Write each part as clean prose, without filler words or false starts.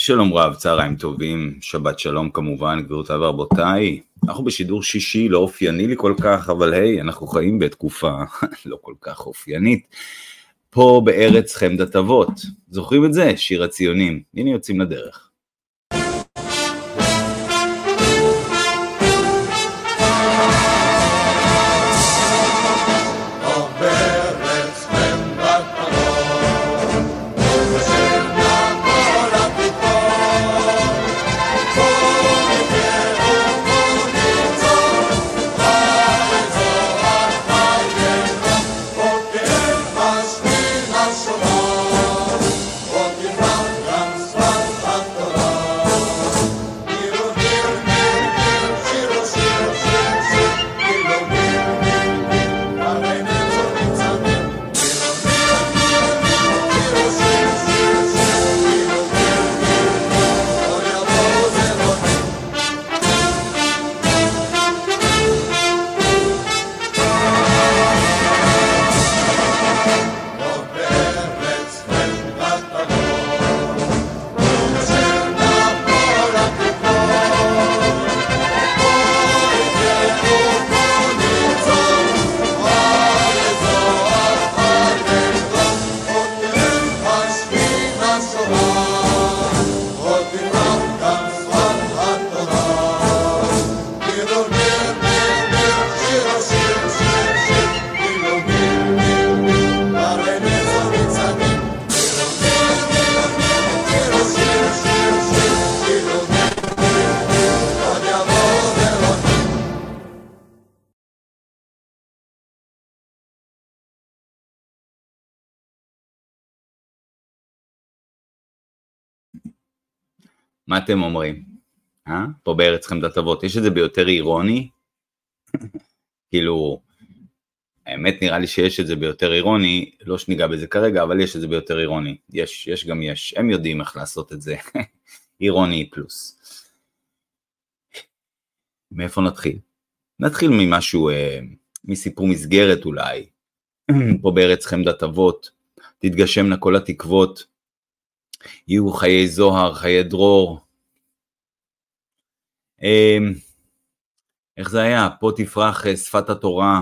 שלום רב, צהריים טובים, שבת שלום כמובן, גבירותיי ורבותיי. אנחנו בשידור שישי, לא אופייני לי כל כך, אבל היי, אנחנו חיים בתקופה לא כל כך אופיינית. פה בארץ חמדת אבות, זוכרים את זה? שיר הציונים. הנה יוצאים לדרך. מה אתם אומרים? פה בארץ חמדת אבות, יש את זה ביותר אירוני? כאילו, האמת נראה לי שיש את זה ביותר אירוני, לא שניגע בזה כרגע, אבל יש את זה ביותר אירוני. יש גם יש, הם יודעים איך לעשות את זה. אירוני פלוס. מאיפה נתחיל? נתחיל ממשהו, מסיפור מסגרת אולי. פה בארץ חמדת אבות, תתגשמנה כל התקוות, יהיו חיי זוהר, חיי דרור. איך זה היה? פה תפרח שפת התורה.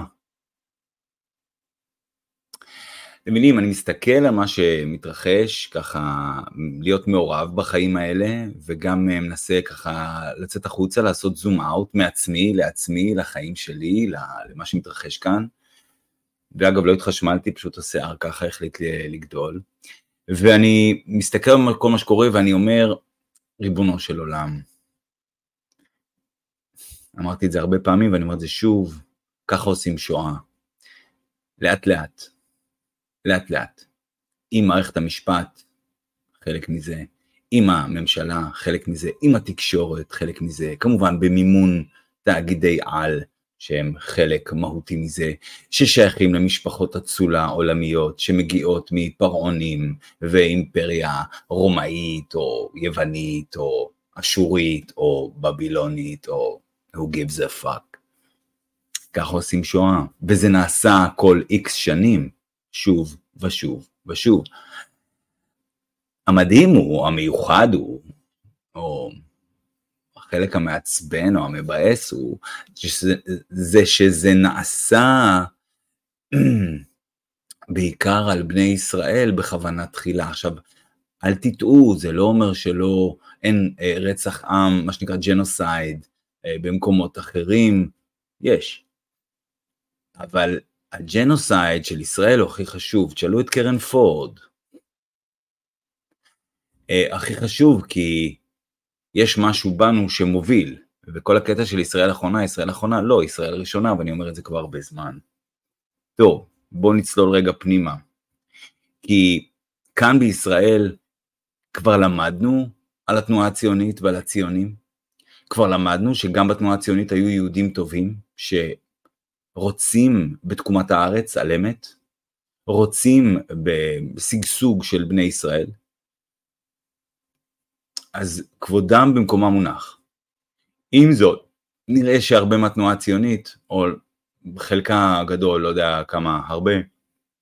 אתם יודעים, אני מסתכל על מה שמתרחש, ככה להיות מעורב בחיים האלה, וגם מנסה ככה לצאת החוצה, לעשות זום אאוט מעצמי, לעצמי, לחיים שלי, למה שמתרחש כאן. ואגב, לא התחשמלתי, פשוט השיער ככה החליט לגדול. ואני מסתכל על כל מה שקורה, ואני אומר, ריבונו של עולם. אמרתי את זה הרבה פעמים, ואני אומר את זה שוב, ככה עושים שואה. לאט לאט. לאט לאט. עם מערכת המשפט, חלק מזה. עם הממשלה, חלק מזה. עם התקשורת, חלק מזה. כמובן, במימון תאגידי על, שהם חלק מהותי מזה, ששייכים למשפחות אצולה עולמיות, שמגיעות מפרעונים ואימפריה רומאית, או יוונית, או אשורית, או בבילונית, או who gives a fuck. ככה עושים שואה, וזה נעשה כל איקס שנים, שוב ושוב ושוב. המדהים הוא, המיוחד הוא, או החלק המעצבן או המבאס הוא, שזה נעשה בעיקר על בני ישראל בכוונה תחילה. עכשיו, אל תטעו, זה לא אומר שלא, אין רצח עם, מה שנקרא ג'נוסייד, במקומות אחרים, יש. אבל הג'נוסייד של ישראל הוא הכי חשוב, תשאלו את קרן פורד. הכי חשוב כי יש משהו בנו שמוביל, וכל הקטע של ישראל האחרונה, לא, ישראל ראשונה, ואני אומר את זה כבר הרבה זמן. טוב, בואו נצלול רגע פנימה. כי כאן בישראל כבר למדנו על התנועה הציונית ועל הציונים, כבר למדנו שגם בתנועה הציונית היו יהודים טובים, שרוצים בתקומת הארץ על אמת, רוצים בסגסוג של בני ישראל, אז כבודם במקומה מונח. עם זאת, נראה שהרבה מהתנועה הציונית, או חלקה הגדול, לא יודע כמה, הרבה,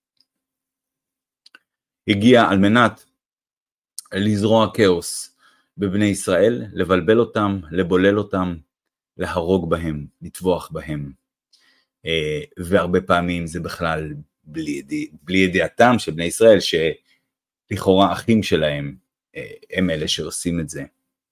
הגיע על מנת לזרוע כאוס בבני ישראל, לבלבל אותם, לבולל אותם, להרוג בהם, לטבוח בהם. והרבה פעמים זה בכלל בלי ידיעתם של בני ישראל, שלכאורה אחים שלהם הם אלה שעושים את זה.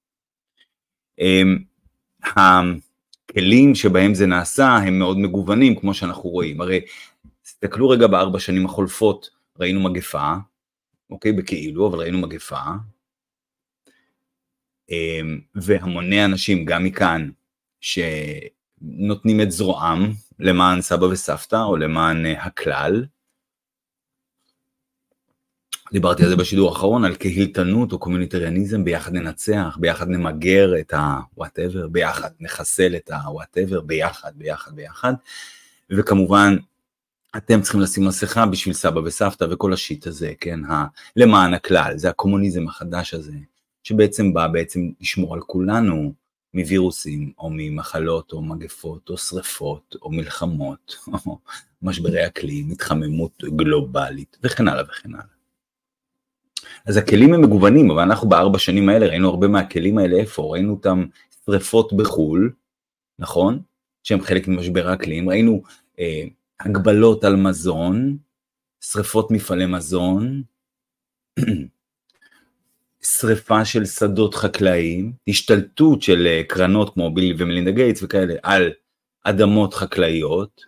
הכלים שבהם זה נעשה הם מאוד מגוונים, כמו שאנחנו רואים. הרי תסתכלו רגע ב4 שנים החולפות, ראינו מגפה, אוקיי, בכאילו, אבל ראינו מגפה, והמוני אנשים גם מכאן, שנותנים את זרועם למען סבא וסבתא, או למען הכלל. דיברתי על זה בשידור האחרון, על קהילתנות או קומיוניטריאניזם, ביחד ננצח, ביחד נמגר את ה-whatever, ביחד נחסל את ה-whatever, ביחד, וכמובן, אתם צריכים לשים מסכה בשביל סבא וסבתא, וכל השיט הזה, כן, למען הכלל, זה הקומוניזם החדש הזה, שבעצם בא לשמור על כולנו, מווירוסים, או ממחלות, או מגפות, או שריפות, או מלחמות, או משברי אקלים, התחממות גלובלית, וכן הלאה וכן הלאה. אז הכלים הם מגוונים, אבל אנחנו ב4 שנים האלה ראינו הרבה מהכלים האלה איפה, ראינו אותם שריפות בחול, נכון? שהם חלק ממשבר האקלים, ראינו הגבלות על מזון, שריפות מפעלי מזון, שריפה של שדות חקלאיים, השתלטות של קרנות כמו ביל ומלינדה גייטס וכאלה על אדמות חקלאיות,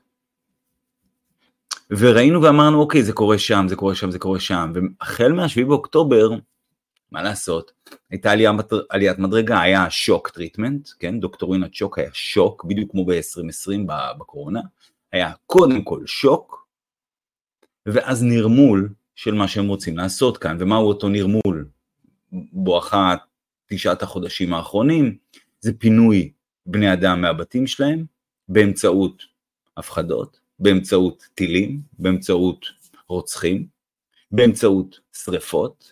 וראינו ואמרנו אוקיי זה קורה שם, זה קורה שם, זה קורה שם, והחל מה7 באוקטובר, מה לעשות, הייתה עליית מדרגה, היה שוק טריטמנט, כן, דוקטורינת שוק היה שוק, בדיוק כמו ב-2020 בקורונה, היה קודם כל שוק, ואז נרמול של מה שהם רוצים לעשות כאן, ומהו אותו נרמול? בואכה 9 החודשים האחרונים, זה פינוי בני אדם מהבתים שלהם, באמצעות הפחדות, באמצעות טילים, באמצעות רוצחים, באמצעות שריפות,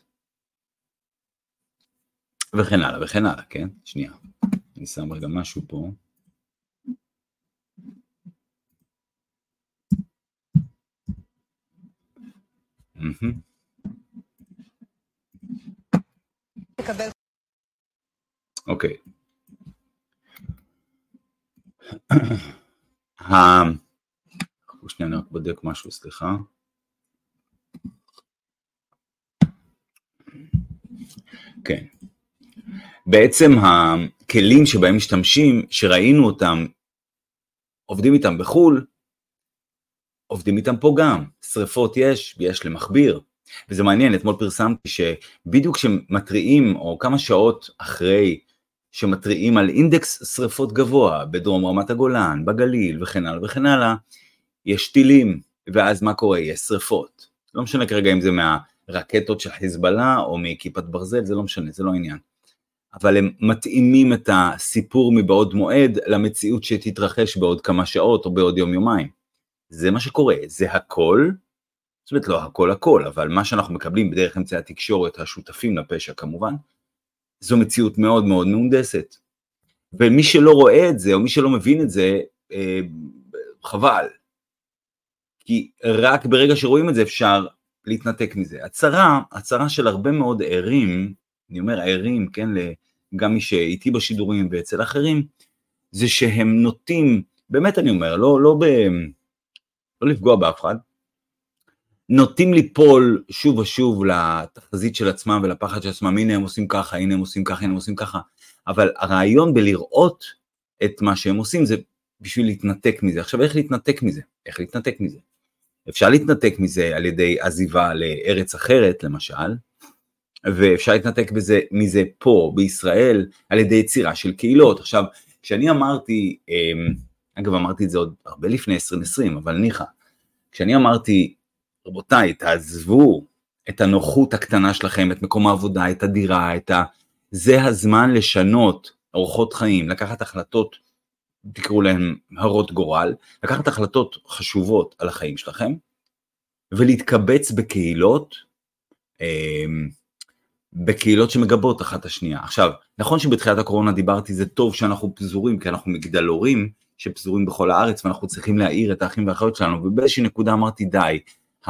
וכן הלאה וכן הלאה, כן? שנייה, אני שם רגע משהו פה. אוקיי. שנייה, אני רק בודק משהו, סליחה. כן. בעצם הכלים שבהם משתמשים, שראינו אותם, עובדים איתם בחול, עובדים איתם פה גם. שריפות יש למכביר. וזה מעניין, אתמול פרסמתי שבדיוק כשמטריעים, או כמה שעות אחרי שמטריעים על אינדקס שריפות גבוה, בדרום רמת הגולן, בגליל וכן הלאה וכן הלאה, יש טילים, ואז מה קורה? יש שריפות. לא משנה כרגע אם זה מהרקטות של חיזבאללה, או מכיפת ברזל, זה לא משנה, זה לא עניין. אבל הם מתאימים את הסיפור מבעוד מועד, למציאות שתתרחש בעוד כמה שעות, או בעוד יום-יומיים. זה מה שקורה, זה הכל, זאת אומרת לא הכל, אבל מה שאנחנו מקבלים בדרך אמצעי התקשורת, השותפים לפשע כמובן, זו מציאות מאוד מאוד מהונדסת. ומי שלא רואה את זה, או מי שלא מבין את זה, חבל. כי רק ברגע שרואים את זה אפשר להתנתק מזה. הצרה של הרבה מאוד ערים, אני אומר ערים, כן, גם מי שאיתי בשידורים ואצל אחרים, זה שהם נוטים, באמת אני אומר, לא לפגוע באף אחד, נוטים ליפול שוב ושוב לתחזית של עצמם ולפחד של עצמם, הנה הם עושים ככה, הנה הם עושים ככה, הנה הם עושים ככה, אבל הרעיון בלראות את מה שהם עושים זה בשביל להתנתק מזה. עכשיו איך להתנתק מזה? איך להתנתק מזה? אפשר להתנתק מזה על ידי עזיבה לארץ אחרת למשל, ואפשר להתנתק מזה פה בישראל על ידי יצירה של קהילות. עכשיו כשאני אמרתי, אגב אמרתי את זה עוד הרבה לפני 2020, אבל ניחא, כשאני אמרתי רבותיי, תעזבו את הנוחות הקטנה שלכם, את מקום העבודה, את הדירה, זה הזמן לשנות אורחות חיים, לקחת החלטות, תקראו להם הרות גורל, לקחת החלטות חשובות על החיים שלכם, ולהתקבץ בקהילות שמגבות אחת השנייה. עכשיו, נכון שבתחילת הקורונה דיברתי, זה טוב שאנחנו פזורים, כי אנחנו מגדלורים שפזורים בכל הארץ, ואנחנו צריכים להעיר את האחים והאחיות שלנו, ובאיזושהי נקודה אמרתי די,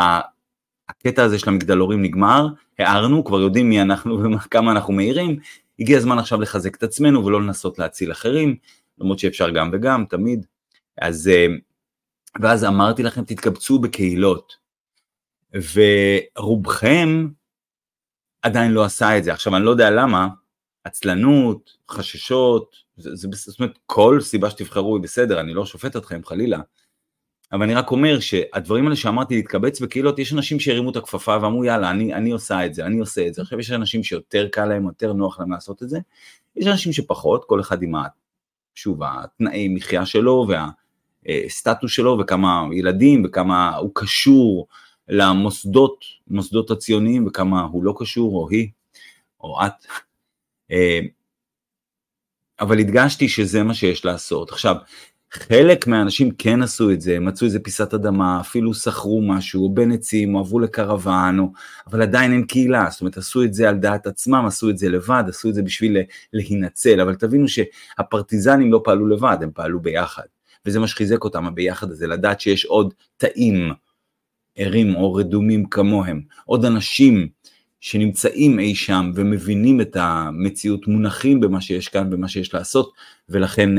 הקטע הזה של המגדלורים נגמר, הערנו, כבר יודעים מי אנחנו וכמה אנחנו מהירים, הגיע הזמן עכשיו לחזק את עצמנו ולא לנסות להציל אחרים, למרות שאפשר גם וגם, תמיד. ואז אמרתי לכם, תתקבצו בקהילות, ורובכם עדיין לא עשה את זה. עכשיו, אני לא יודע למה, עצלנות, חששות, זאת אומרת, כל סיבה שתבחרו היא בסדר, אני לא שופט אתכם, חלילה, אבל אני רק אומר שהדברים האלה שאמרתי להתקבץ בקהילות, יש אנשים שהרימו את הכפפה ואמרו, יאללה, אני עושה את זה, אני עושה את זה. עכשיו יש אנשים שיותר קל להם, יותר נוח להם לעשות את זה, יש אנשים שפחות, כל אחד עם שוב, התנאי מחיה שלו והסטטוס שלו, וכמה ילדים, וכמה הוא קשור למוסדות הציוניים, וכמה הוא לא קשור, או היא, או את. אבל הדגשתי שזה מה שיש לעשות. עכשיו, חלק מהאנשים כן עשו את זה, מצאו איזה פיסת אדמה, אפילו שכרו משהו, או בנצים, או עברו לקרוון, אבל עדיין אין קהילה, זאת אומרת, עשו את זה על דעת עצמם, עשו את זה לבד, עשו את זה בשביל להינצל, אבל תבינו שהפרטיזנים לא פעלו לבד, הם פעלו ביחד, וזה מה שחיזק אותם, הביחד הזה, לדעת שיש עוד תאים, ערים או רדומים כמוהם, עוד אנשים שנמצאים אי שם, ומבינים את המציאות, מונחים במה שיש כאן, במה שיש לעשות, ולכן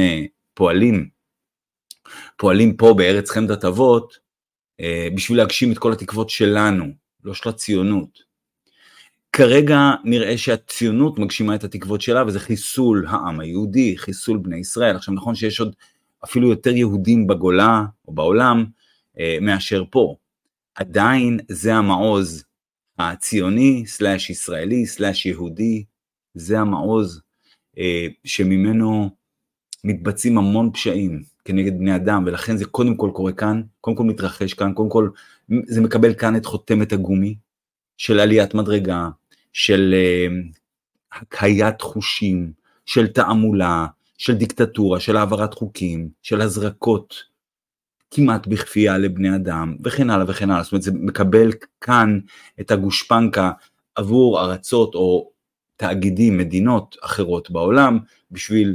פועלים פה בארץ חמדת אבות, בשביל להגשים את כל התקוות שלנו, לא של הציונות. כרגע נראה שהציונות מגשימה את התקוות שלה, וזה חיסול העם היהודי, חיסול בני ישראל. עכשיו נכון שיש עוד אפילו יותר יהודים בגולה או בעולם, מאשר פה. עדיין זה המעוז הציוני, סלש ישראלי, סלש יהודי, זה המעוז שממנו מתבצעים המון פשעים כנגד בני אדם, ולכן זה קודם כל קורה כאן, קודם כל מתרחש כאן, קודם כל זה מקבל כאן את חותמת הגומי, של עליית מדרגה, של הקיית חושים, של תעמולה, של דיקטטורה, של העברת חוקים, של הזרקות, כמעט בכפייה לבני אדם, וכן הלאה וכן הלאה, זאת אומרת זה מקבל כאן את הגושפנקה עבור ארצות או תאגידים, מדינות אחרות בעולם, בשביל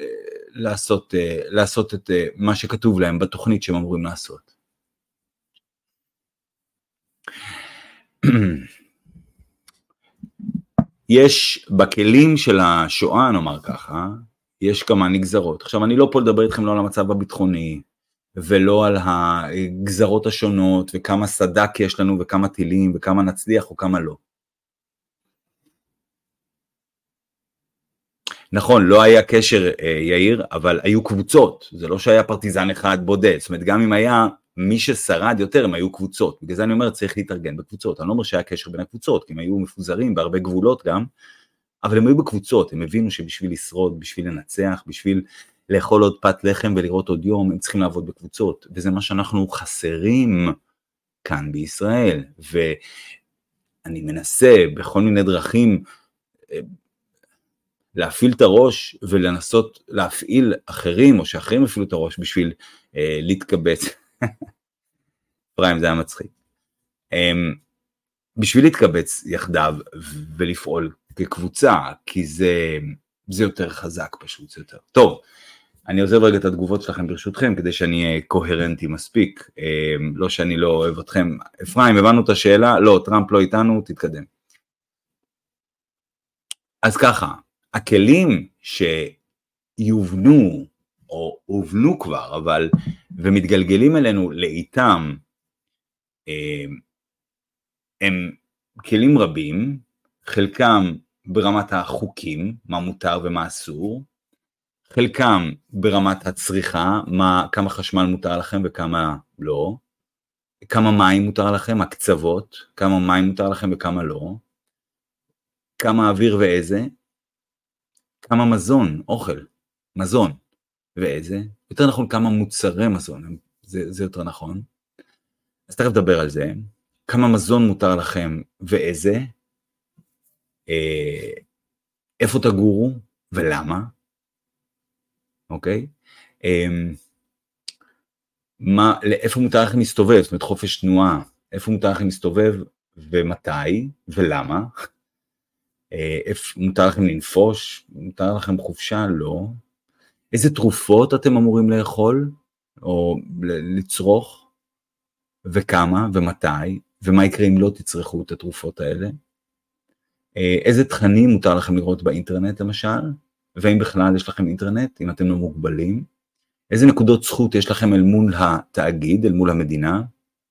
לעשות את מה שכתוב להם בתוכנית שהם אמורים לעשות. יש בכלים של השואה, נאמר ככה, יש כמה נגזרות. עכשיו אני לא פה לדבר איתכם לא על המצב הביטחוני, ולא על הגזרות השונות, וכמה סדק יש לנו, וכמה טילים, וכמה נצליח, או כמה לא. נכון, לא היה קשר יאיר, אבל היו קבוצות, זה לא שהיה פרטיזן אחד בודד, זאת אומרת גם אם היה מי ששרד יותר, הם היו קבוצות, בגלל זה אני אומר צריך להתארגן בקבוצות, אני לא אומר שהיה קשר בין הקבוצות, כי הם היו מפוזרים בהרבה גבולות גם, אבל הם היו בקבוצות, הם הבינו שבשביל לשרוד, בשביל לנצח, בשביל לאכול עוד פת לחם ולראות עוד יום, הם צריכים לעבוד בקבוצות, וזה מה שאנחנו חסרים כאן בישראל, ואני מנסה בכל מיני דרכים, להפעיל את הראש ולנסות להפעיל אחרים, או שאחרים יפעילו את הראש בשביל להתקבץ. פריים, זה היה מצחיק. בשביל להתקבץ יחדיו ולפעול כקבוצה, כי זה יותר חזק פשוט, זה יותר. טוב, אני עוזב רגע את התגובות שלכם ברשותכם, כדי שאני אהיה קוהרנטי מספיק, לא שאני לא אוהב אתכם. אפרים, הבנו את השאלה? לא, טראמפ לא איתנו, תתקדם. אז ככה, הכלים שיובנו או הובנו כבר, אבל ומתגלגלים אלינו לאיתם, הם כלים רבים, חלקם ברמת החוקים, מה מותר ומה אסור, חלקם ברמת הצריכה, כמה חשמל מותר לכם וכמה לא, כמה מים מותר לכם, הקצוות, כמה מים מותר לכם וכמה לא, כמה אוויר ואיזה, כמה מזון, אוכל, מזון, ואיזה, יותר נכון כמה מוצרי מזון, זה יותר נכון, אז תכף נדבר על זה, כמה מזון מותר לכם ואיזה, איפה תגורו ולמה, אוקיי, איפה מותר לכם להסתובב, זאת אומרת חופש תנועה, איפה מותר לכם להסתובב ומתי ולמה, מותר לכם לנפוש, מותר לכם חופשה, לא. איזה תרופות אתם אמורים לאכול, או לצרוך, וכמה, ומתי, ומה יקרה אם לא תצרכו את התרופות האלה. איזה תכנים מותר לכם לראות באינטרנט למשל, ואם בכלל יש לכם אינטרנט, אם אתם לא מוגבלים, איזה נקודות זכות יש לכם אל מול התאגיד, אל מול המדינה,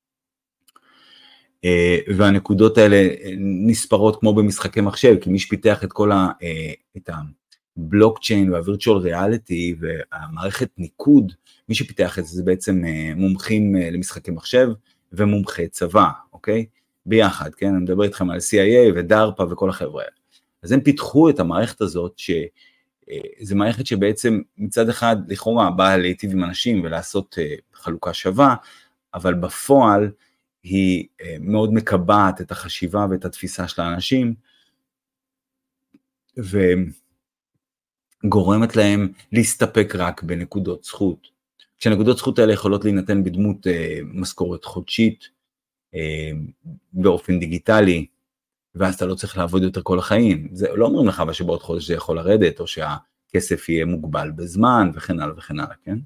והנקודות האלה נספרות כמו במשחקי מחשב, כי מי שפיתח את הבלוקצ'יין והווירטואל ריאליטי והמערכת ניקוד, מי שפיתח את זה בעצם מומחים למשחקי מחשב ומומחי צבא, אוקיי? ביחד, כן? אני מדבר איתכם על CIA ודארפה וכל החבר'ה האלה. אז הם פיתחו את המערכת הזאת, שזו מערכת שבעצם מצד אחד לכאורה באה להיטיב עם אנשים ולעשות חלוקה שווה, אבל בפועל היא מאוד מקבעת את החשיבה ואת התפיסה של האנשים, וגורמת להם להסתפק רק בנקודות זכות. כשנקודות זכות האלה יכולות להינתן בדמות משכורת חודשית, באופן דיגיטלי, ואז אתה לא צריך לעבוד יותר כל החיים. זה לא אומרים לך שבעוד חודש זה יכול לרדת, או שהכסף יהיה מוגבל בזמן, וכן הלאה וכן הלאה, כן?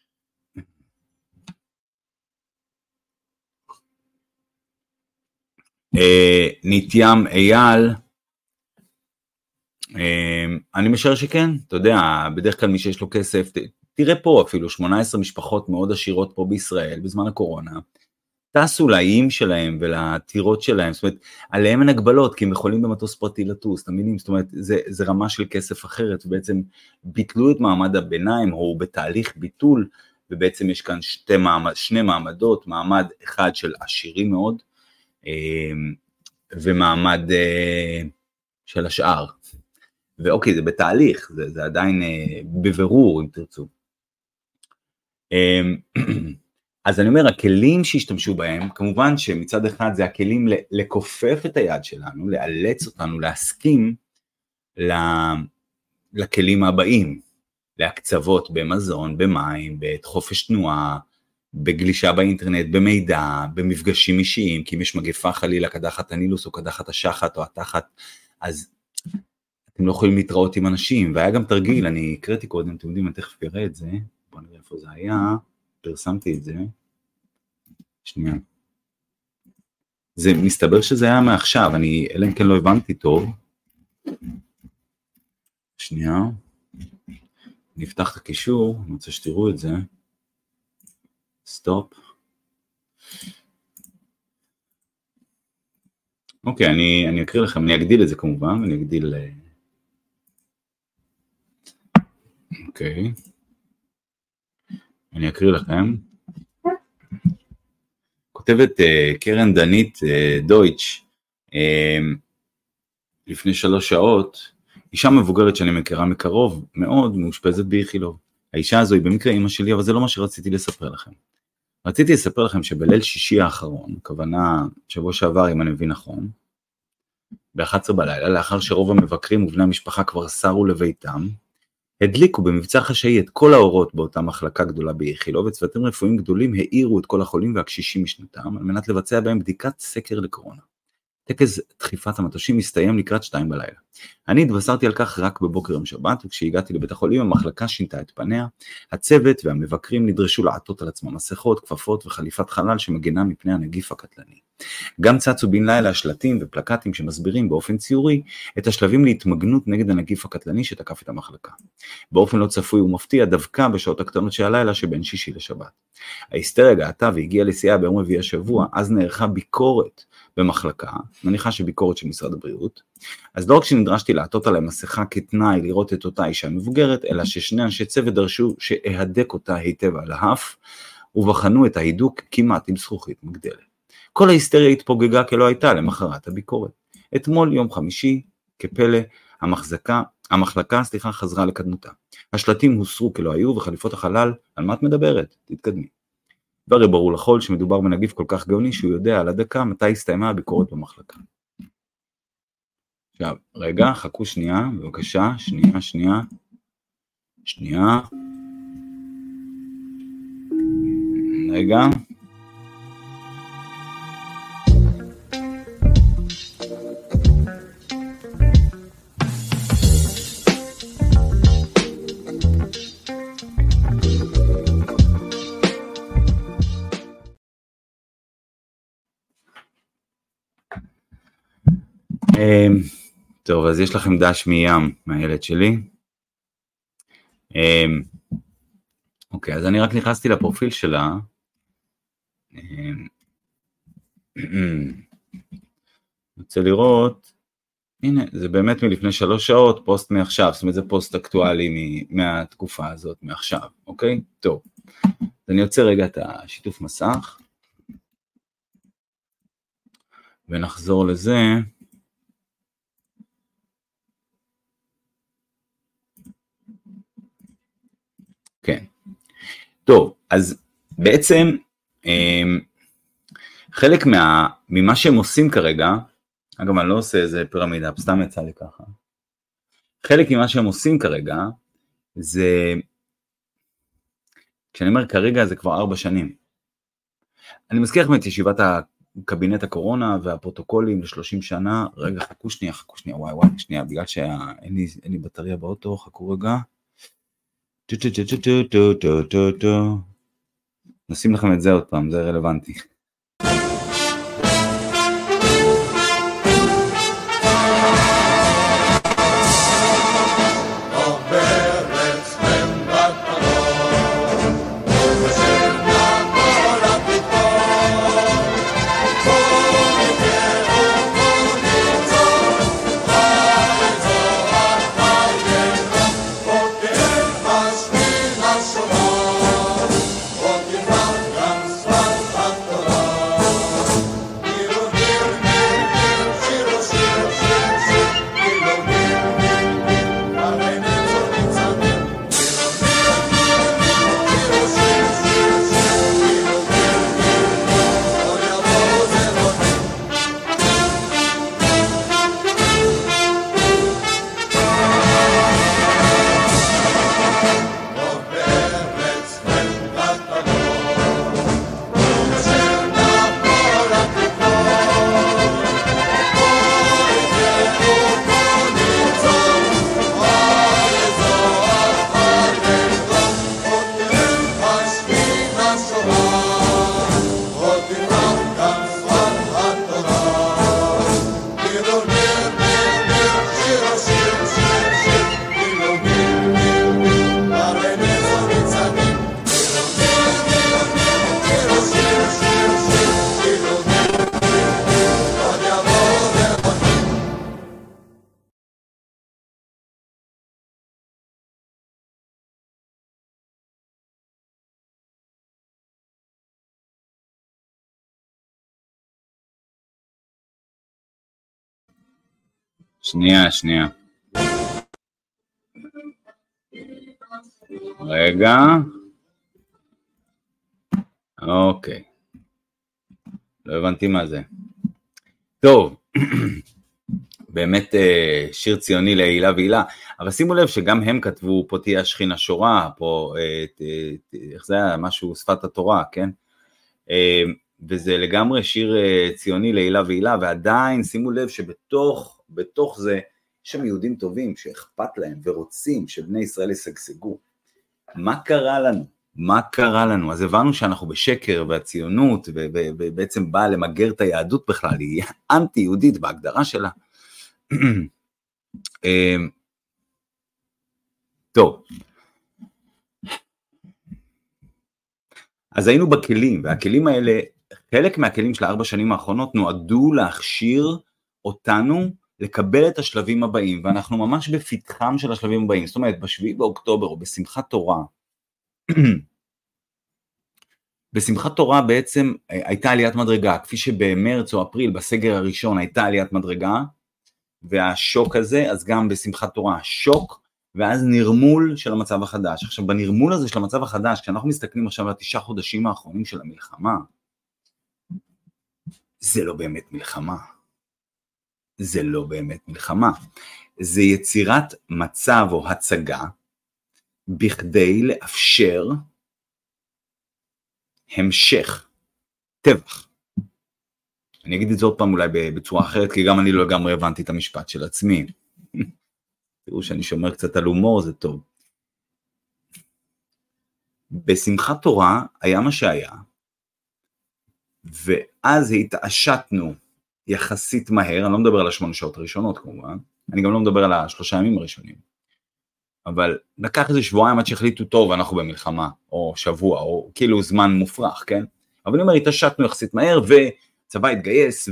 ניתיים אייל, אני משער שכן, אתה יודע, בדרך כלל מי שיש לו כסף, תראה פה אפילו 18 משפחות מאוד עשירות פה בישראל, בזמן הקורונה, טסו לאיים שלהם ולטירות שלהם, זאת אומרת, עליהם אין הגבלות, כי הם יכולים במטוס פרטי לטוס, אתה מבינים? זאת אומרת, זה רמה של כסף אחרת, ובעצם ביטלו את מעמד הביניים, או בתהליך ביטול, ובעצם יש כאן שני מעמדות, מעמד אחד של עשירים מאוד, ומעמד של השאר. ואוקיי, זה בתהליך, זה עדיין בבירור, אם תרצו. אז אני אומר, הכלים שהשתמשו בהם, כמובן שמצד אחד זה הכלים לכופף את היד שלנו, לאלץ אותנו להסכים לכלים הבאים, להקצוות במזון, במים, בחופש תנועה, בגלישה באינטרנט, במידע, במפגשים אישיים, כי אם יש מגפה חלילה, קדחת הנילוס או קדחת השחת או התחת, אז אתם לא יכולים להתראות עם אנשים, והיה גם תרגיל, אני הקראתי קודם, אתם יודעים, אני תכף אראה את זה, בואו נראה איפה זה היה, פרסמתי את זה, שנייה, זה מסתבר שזה היה מעכשיו, אלא אם כן לא הבנתי טוב, שנייה, נפתח את הקישור, אני רוצה שתראו את זה, סטופ, אוקיי, אני אקריא לכם, אני אגדיל את זה כמובן, אני אגדיל, אוקיי, אני אקריא לכם, כותבת קרן דנית דויטש, לפני 3 שעות, אישה מבוגרת שאני מכירה מקרוב, מאוד מאושפזת באיכילוב. האישה הזו היא במקרה אמא שלי, אבל זה לא מה שרציתי לספר לכם. רציתי לספר לכם שבליל שישי האחרון, כוונה שבוע שעבר אם אני מבין נכון, ב-11 בלילה, לאחר שרוב המבקרים ובני המשפחה כבר סרו לביתם, הדליקו במבצע חשאי את כל האורות באותה מחלקה גדולה באיכילוב, וצוותים רפואיים גדולים העירו את כל החולים והקשישים משנתם, על מנת לבצע בהם בדיקת סקר לקורונה. טקס דחיפת המטושים מסתיים לקראת 2 בלילה. אני התבשרתי על כך רק בבוקר יום שבת, וכשהגעתי לבית החולים המחלקה שינתה את פניה, הצוות והמבקרים נדרשו לעטות על עצמם מסכות, כפפות וחליפת חלל שמגנה מפני הנגיף הקטלני. גם צצו בן לילה שלטים ופלקטים שמסבירים באופן ציורי את השלבים להתמגנות נגד הנגיף הקטלני שתקף את המחלקה. באופן לא צפוי ומפתיע דווקא בשעות הקטנות של הלילה שבין שישי לשבת. ההיסטריה גאתה והגיעה לשיאה ביום רביעי השבוע, אז נערכה ביקורת במחלקה, מניחה שביקורת של משרד הבריאות, אז לא רק שנדרשתי לעטות עליי מסכה כתנאי לראות את אותה אישה מבוגרת, אלא ששני אנשי צוות דרשו שאהדק אותה היטב על האף, ובחנו את ההידוק כמעט עם זכוכית מגדלת. כל ההיסטריה התפוגגה כלא הייתה למחרת הביקורת. אתמול יום חמישי, כפלא, המחלקה חזרה לקדמותה. השלטים הוסרו כלא היו וחליפות החלל, על מה את מדברת? תתקדמי. והרי ברור לכל שמדובר בנגיף כל כך גאוני שהוא יודע על הדקה מתי הסתיימה הביקורת במחלקה. עכשיו, רגע, חכו שנייה, בבקשה, שנייה. רגע. טוב, אז יש לכם דש מים מהילד שלי. אוקיי, אז אני רק נכנסתי לפרופיל שלה. רוצה לראות, הנה, זה באמת מלפני 3 שעות, פוסט מעכשיו, זאת אומרת, זה פוסט אקטואלי מהתקופה הזאת, מעכשיו, אוקיי? טוב, אז אני יוצא רגע את השיתוף מסך, ונחזור לזה. כן. טוב, אז בעצם, חלק ממה שהם עושים כרגע, אגב, אני לא עושה איזה פירמידה, סתם יצא לי ככה. חלק ממה שהם עושים כרגע, זה, כשאני אומר כרגע, זה כבר 4 שנים. אני מזכיר לכם את ישיבת קבינט הקורונה והפרוטוקולים ל-30 שנה, רגע, חכו שנייה, וואי, שנייה, בגלל שאין לי בטריה באוטו, חכו רגע. נשים לכם את זה עוד פעם, זה רלוונטי. שנייה. רגע. אוקיי. לא הבנתי מה זה. טוב. באמת שיר ציוני להילה והילה, אבל שימו לב שגם הם כתבו, פה תהיה השכינה שורה, פה, איך זה היה? משהו שפת התורה, כן? וזה לגמרי שיר ציוני להילה והילה, ועדיין שימו לב שבתוך זה, יש שם יהודים טובים שאכפת להם ורוצים שבני ישראל ישגשגו. מה קרה לנו? אז הבנו שאנחנו בשקר, והציונות, ובעצם באה למגר את היהדות בכלל, היא אנטי יהודית בהגדרה שלה. טוב, אז היינו בכלים, והכלים האלה, חלק מהכלים של 4 שנים האחרונות נועדו להכשיר אותנו לקבל את השלבים הבאים, ואנחנו ממש בפתחם של השלבים הבאים, זאת אומרת, ב7 באוקטובר או בשמחת תורה, בשמחת תורה בעצם הייתה עליית מדרגה, כפי שבמרץ או אפריל בסגר הראשון הייתה עליית מדרגה, והשוק הזה, אז גם בשמחת תורה, שוק, ואז נרמול של המצב החדש. עכשיו, בנרמול הזה של המצב החדש, כשאנחנו מסתכלים עכשיו על 9 חודשים האחרונים של המלחמה, זה לא באמת מלחמה. זה יצירת מצב או הצגה, בכדי לאפשר המשך טבח. אני אגיד את זה עוד פעם אולי בצורה אחרת, כי גם אני לא לגמרי הבנתי את המשפט של עצמי. תראו שאני שומר קצת על הומור, זה טוב. בשמחת תורה היה מה שהיה, ואז התעשתנו יחסית מהר, אני לא מדבר על 8 שעות הראשונות כמובן, אני גם לא מדבר על 3 ימים הראשונים, אבל לקח איזה שבועיים עד שהחליטו טוב, אנחנו במלחמה, או שבוע, או כאילו זמן מופרך, כן? אבל אני אומר, התעשתנו יחסית מהר, וצבא התגייס,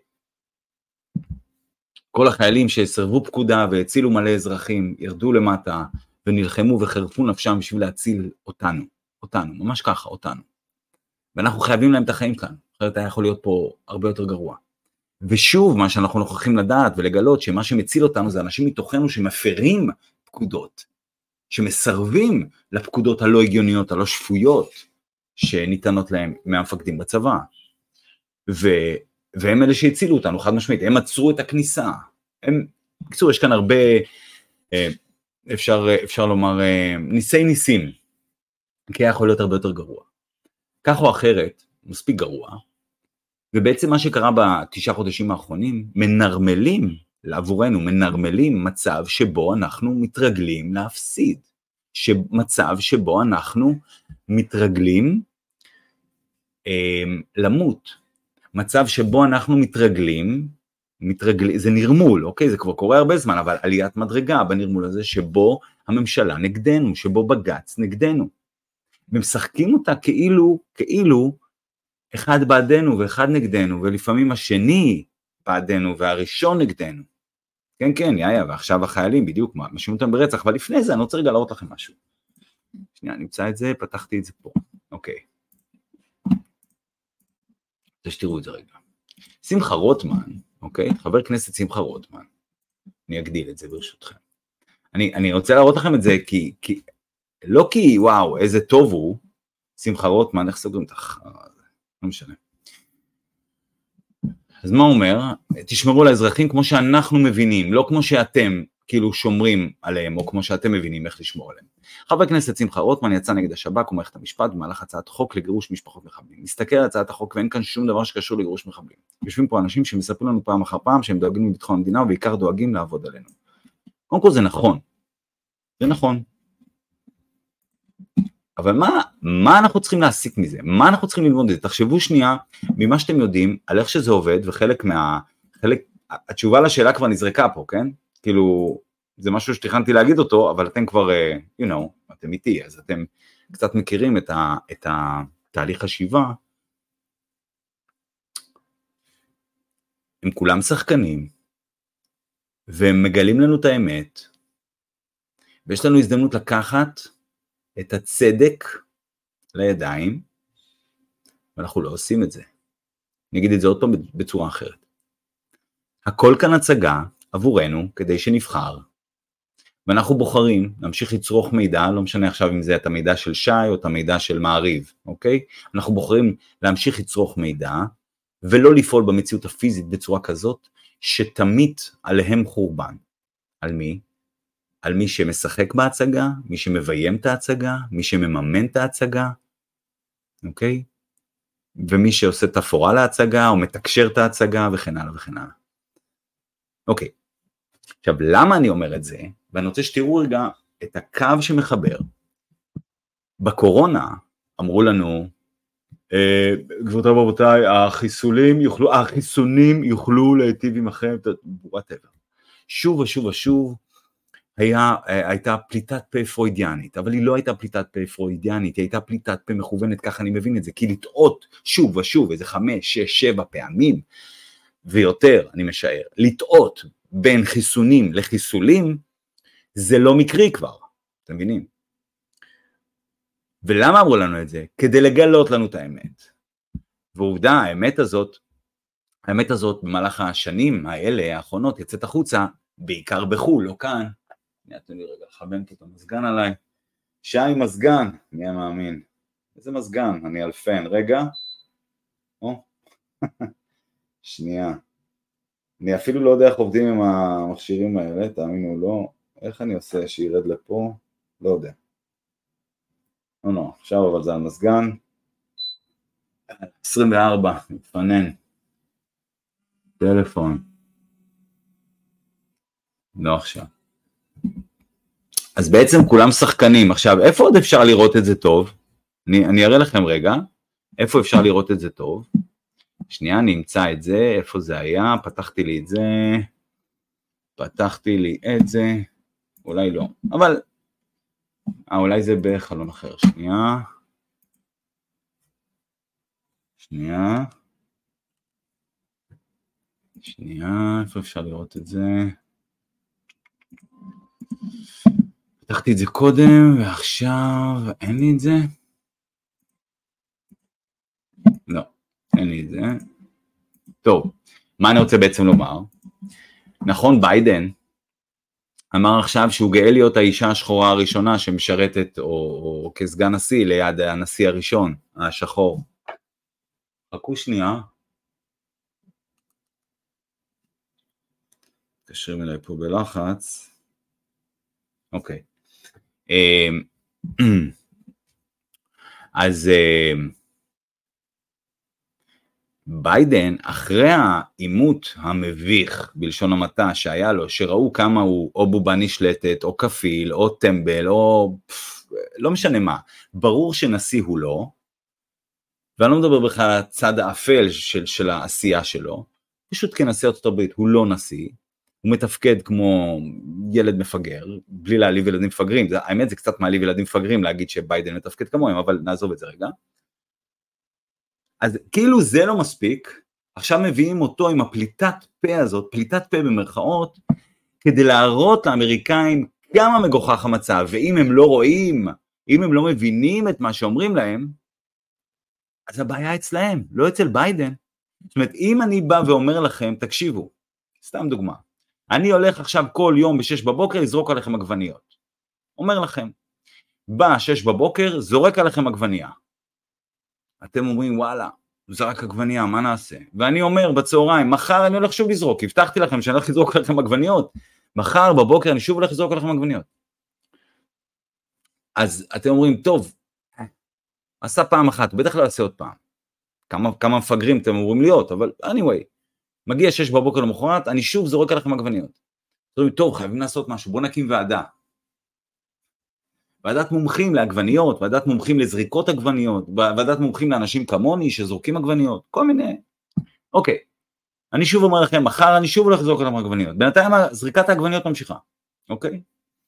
וכל החיילים שסרבו פקודה והצילו מלא אזרחים, ירדו למטה, ונלחמו וחרפו נפשם בשביל להציל אותנו, ממש ככה, אותנו. ואנחנו חייבים להם את החיים כאן, אחרת היה יכול להיות פה הרבה יותר גרוע. ושוב, מה שאנחנו נוכחים לדעת ולגלות, שמה שמציל אותנו זה אנשים מתוכנו שמפרים פקודות, שמסרבים לפקודות הלא הגיוניות, הלא שפויות, שניתנות להם מהמפקדים בצבא. והם אלה שהצילו אותנו, חד משמעית, הם עצרו את הכניסה. בקיצור, יש כאן הרבה, אפשר לומר, ניסים, כי יכול להיות הרבה יותר גרוע. כך או אחרת, מספיק גרוע, ובעצם מה שקרה ב9 חודשים האחרונים, עבורנו מנרמלים מצב שבו אנחנו מתרגלים להפסיד, מצב שבו אנחנו מתרגלים למות, מצב שבו אנחנו מתרגלים, זה נרמול, אוקיי? זה כבר קורה הרבה זמן, אבל עליית מדרגה בנרמול הזה, שבו הממשלה נגדנו, שבו בגץ נגדנו, ומשחקים אותה כאילו אחד בעדנו ואחד נגדנו, ולפעמים השני בעדנו והראשון נגדנו. כן, יאיה, ועכשיו החיילים בדיוק משאירים אותם ברצח, אבל לפני זה אני רוצה רגע להראות לכם משהו. שנייה, נמצא את זה, פתחתי את זה פה. אוקיי. תראו את זה רגע. שמחה רוטמן, אוקיי? חבר כנסת שמחה רוטמן. אני אגדיל את זה ברשותכם. אני רוצה להראות לכם את זה לא כי וואו, איזה טוב הוא, שמחה רוטמן, איך סוגרים את לא משנה. אז מה הוא אומר? תשמרו על האזרחים כמו שאנחנו מבינים, לא כמו שאתם כאילו שומרים עליהם, או כמו שאתם מבינים איך לשמור עליהם. חבר כנסת שמחה רוטמן יצא נגד השב"כ ומערכת המשפט במהלך הצעת חוק לגירוש משפחות מחבלים. מסתכל על הצעת החוק ואין כאן שום דבר שקשור לגירוש מחבלים. יושבים פה אנשים שמספרים לנו פעם אחר פעם שהם דואגים לביטחון המדינה ובעיקר דואגים לעבוד עלינו. קודם כל זה נכון. זה נכון. אבל מה אנחנו צריכים להסיק מזה? מה אנחנו צריכים ללמוד מזה? תחשבו שנייה ממה שאתם יודעים על איך שזה עובד, וחלק התשובה לשאלה כבר נזרקה פה, כן? כאילו, זה משהו שתכנתי להגיד אותו, אבל אתם כבר, אתם איתי, אז אתם קצת מכירים את התהליך השיבה. הם כולם שחקנים, והם מגלים לנו את האמת, ויש לנו הזדמנות לקחת את הצדק לידיים, ואנחנו לא עושים את זה. אני אגיד את זה עוד פעם בצורה אחרת. הכל כאן הצגה עבורנו כדי שנבחר, ואנחנו בוחרים להמשיך לצרוך מידע, לא משנה עכשיו אם זה את המידע של שי או את המידע של מעריב, אוקיי? אנחנו בוחרים להמשיך לצרוך מידע, ולא לפעול במציאות הפיזית בצורה כזאת, שתמיט עליהם חורבן. על מי? על מי שמשחק בהצגה, מי שמביים את ההצגה, מי שמממן את ההצגה, אוקיי? ומי שעושה תפאורה להצגה, או מתקשר את ההצגה, וכן הלאה וכן הלאה. אוקיי. עכשיו, למה אני אומר את זה? ואני רוצה שתראו רגע את הקו שמחבר. בקורונה אמרו לנו, גבירותיי ורבותיי, החיסונים יוכלו להיטיב עמכם, whatever. שוב ושוב ושוב, הייתה פליטת פה פרוידיאנית, אבל היא לא הייתה פליטת פה פרוידיאנית, היא הייתה פליטת פה מכוונת, ככה אני מבין את זה, כי לטעות שוב ושוב, איזה 5, 6, 7 פעמים, ויותר, אני משער, לטעות בין חיסונים לחיסולים, זה לא מקרי כבר, אתם מבינים? ולמה אמרו לנו את זה? כדי לגלות לנו את האמת. ועובדה, האמת הזאת במהלך השנים האלה, האחרונות, יצאת החוצה, בעיקר בחול, לא כאן. נתנו לי רגע, חבנת את המסגן עליי. שי מסגן, מי המאמין? איזה מסגן? אני על פן, רגע. שנייה. אני אפילו לא יודע איך עובדים עם המכשירים האלה, תאמינו לא. איך אני עושה שירד לפה? לא יודע. לא, עכשיו אבל זה על מסגן. 24, מתפנן. טלפון. לא עכשיו. אז בעצם כולם שחקנים. עכשיו, איפה עוד אפשר לראות את זה טוב? אני אראה לכם רגע. איפה אפשר לראות את זה טוב? שנייה, אני אמצא את זה. איפה זה היה? פתחתי לי את זה. פתחתי לי את זה, אולי לא, אבל, אולי זה בחלון אחר, שנייה, איפה אפשר לראות את זה? פתחתי את זה קודם, ועכשיו אין לי את זה. לא, אין לי את זה. טוב, מה אני רוצה בעצם לומר? נכון, ביידן אמר עכשיו שהוא גאה להיות האישה השחורה הראשונה שמשרתת או כסגן נשיא ליד הנשיא הראשון, השחור. חכו שנייה. תקשרים אליי פה בלחץ. אוקיי. אז ביידן, אחרי העימות המביך בלשון המעטה שהיה לו, שראו כמה הוא או בובה נשלטת, או כפיל, או טמבל, או לא משנה מה, ברור שנשיא הוא לא, ואני לא מדבר בכלל על הצד האפל של העשייה שלו, פשוט כנשיא ארצות הברית הוא לא נשיא, הוא מתפקד כמו ילד מפגר, בלי להעליב ילדים מפגרים, האמת זה קצת מעליב ילדים מפגרים להגיד שביידן מתפקד כמוהם, אבל נעזוב את זה רגע. אז כאילו זה לא מספיק, עכשיו מביאים אותו עם הפליטת פה הזאת, פליטת פה במרכאות, כדי להראות לאמריקאים כמה מגוחך המצב, ואם הם לא רואים, אם הם לא מבינים את מה שאומרים להם, אז הבעיה אצלהם, לא אצל ביידן. זאת אומרת, אם אני בא ואומר לכם, תקשיבו, סתם דוגמה, אני הולך עכשיו כל יום ב-6 בבוקר, לזרוק עליכם עגבניות. אומר לכם, בא 6 בבוקר, זורק עליכם עגבנייה. אתם אומרים, וואלה, זרק עגבנייה, מה נעשה? ואני אומר בצהריים, מחר אני הולך שוב לזרוק, הבטחתי לכם שאני הולך לזרוק עליכם עגבניות, מחר בבוקר אני שוב הולך לזרוק עליכם עגבניות. אז אתם אומרים, טוב, עשה פעם אחת, בטח לא עשה עוד פעם. כמה מפגרים אתם אומרים להיות, אבל anyway, מגיע 6 בבוקר למחרת, אני שוב זורק עליכם עגבניות. אתם אומרים, טוב, חייבים לעשות משהו, בוא נקים ועדה. ועדת מומחים לעגבניות, ועדת מומחים לזריקות עגבניות, ועדת מומחים לאנשים כמוני שזורקים עגבניות, כל מיני. אוקיי, אני שוב אומר לכם, מחר אני שוב הולך לזרוק עליהם עגבניות, בינתיים זריקת העגבניות ממשיכה, אוקיי?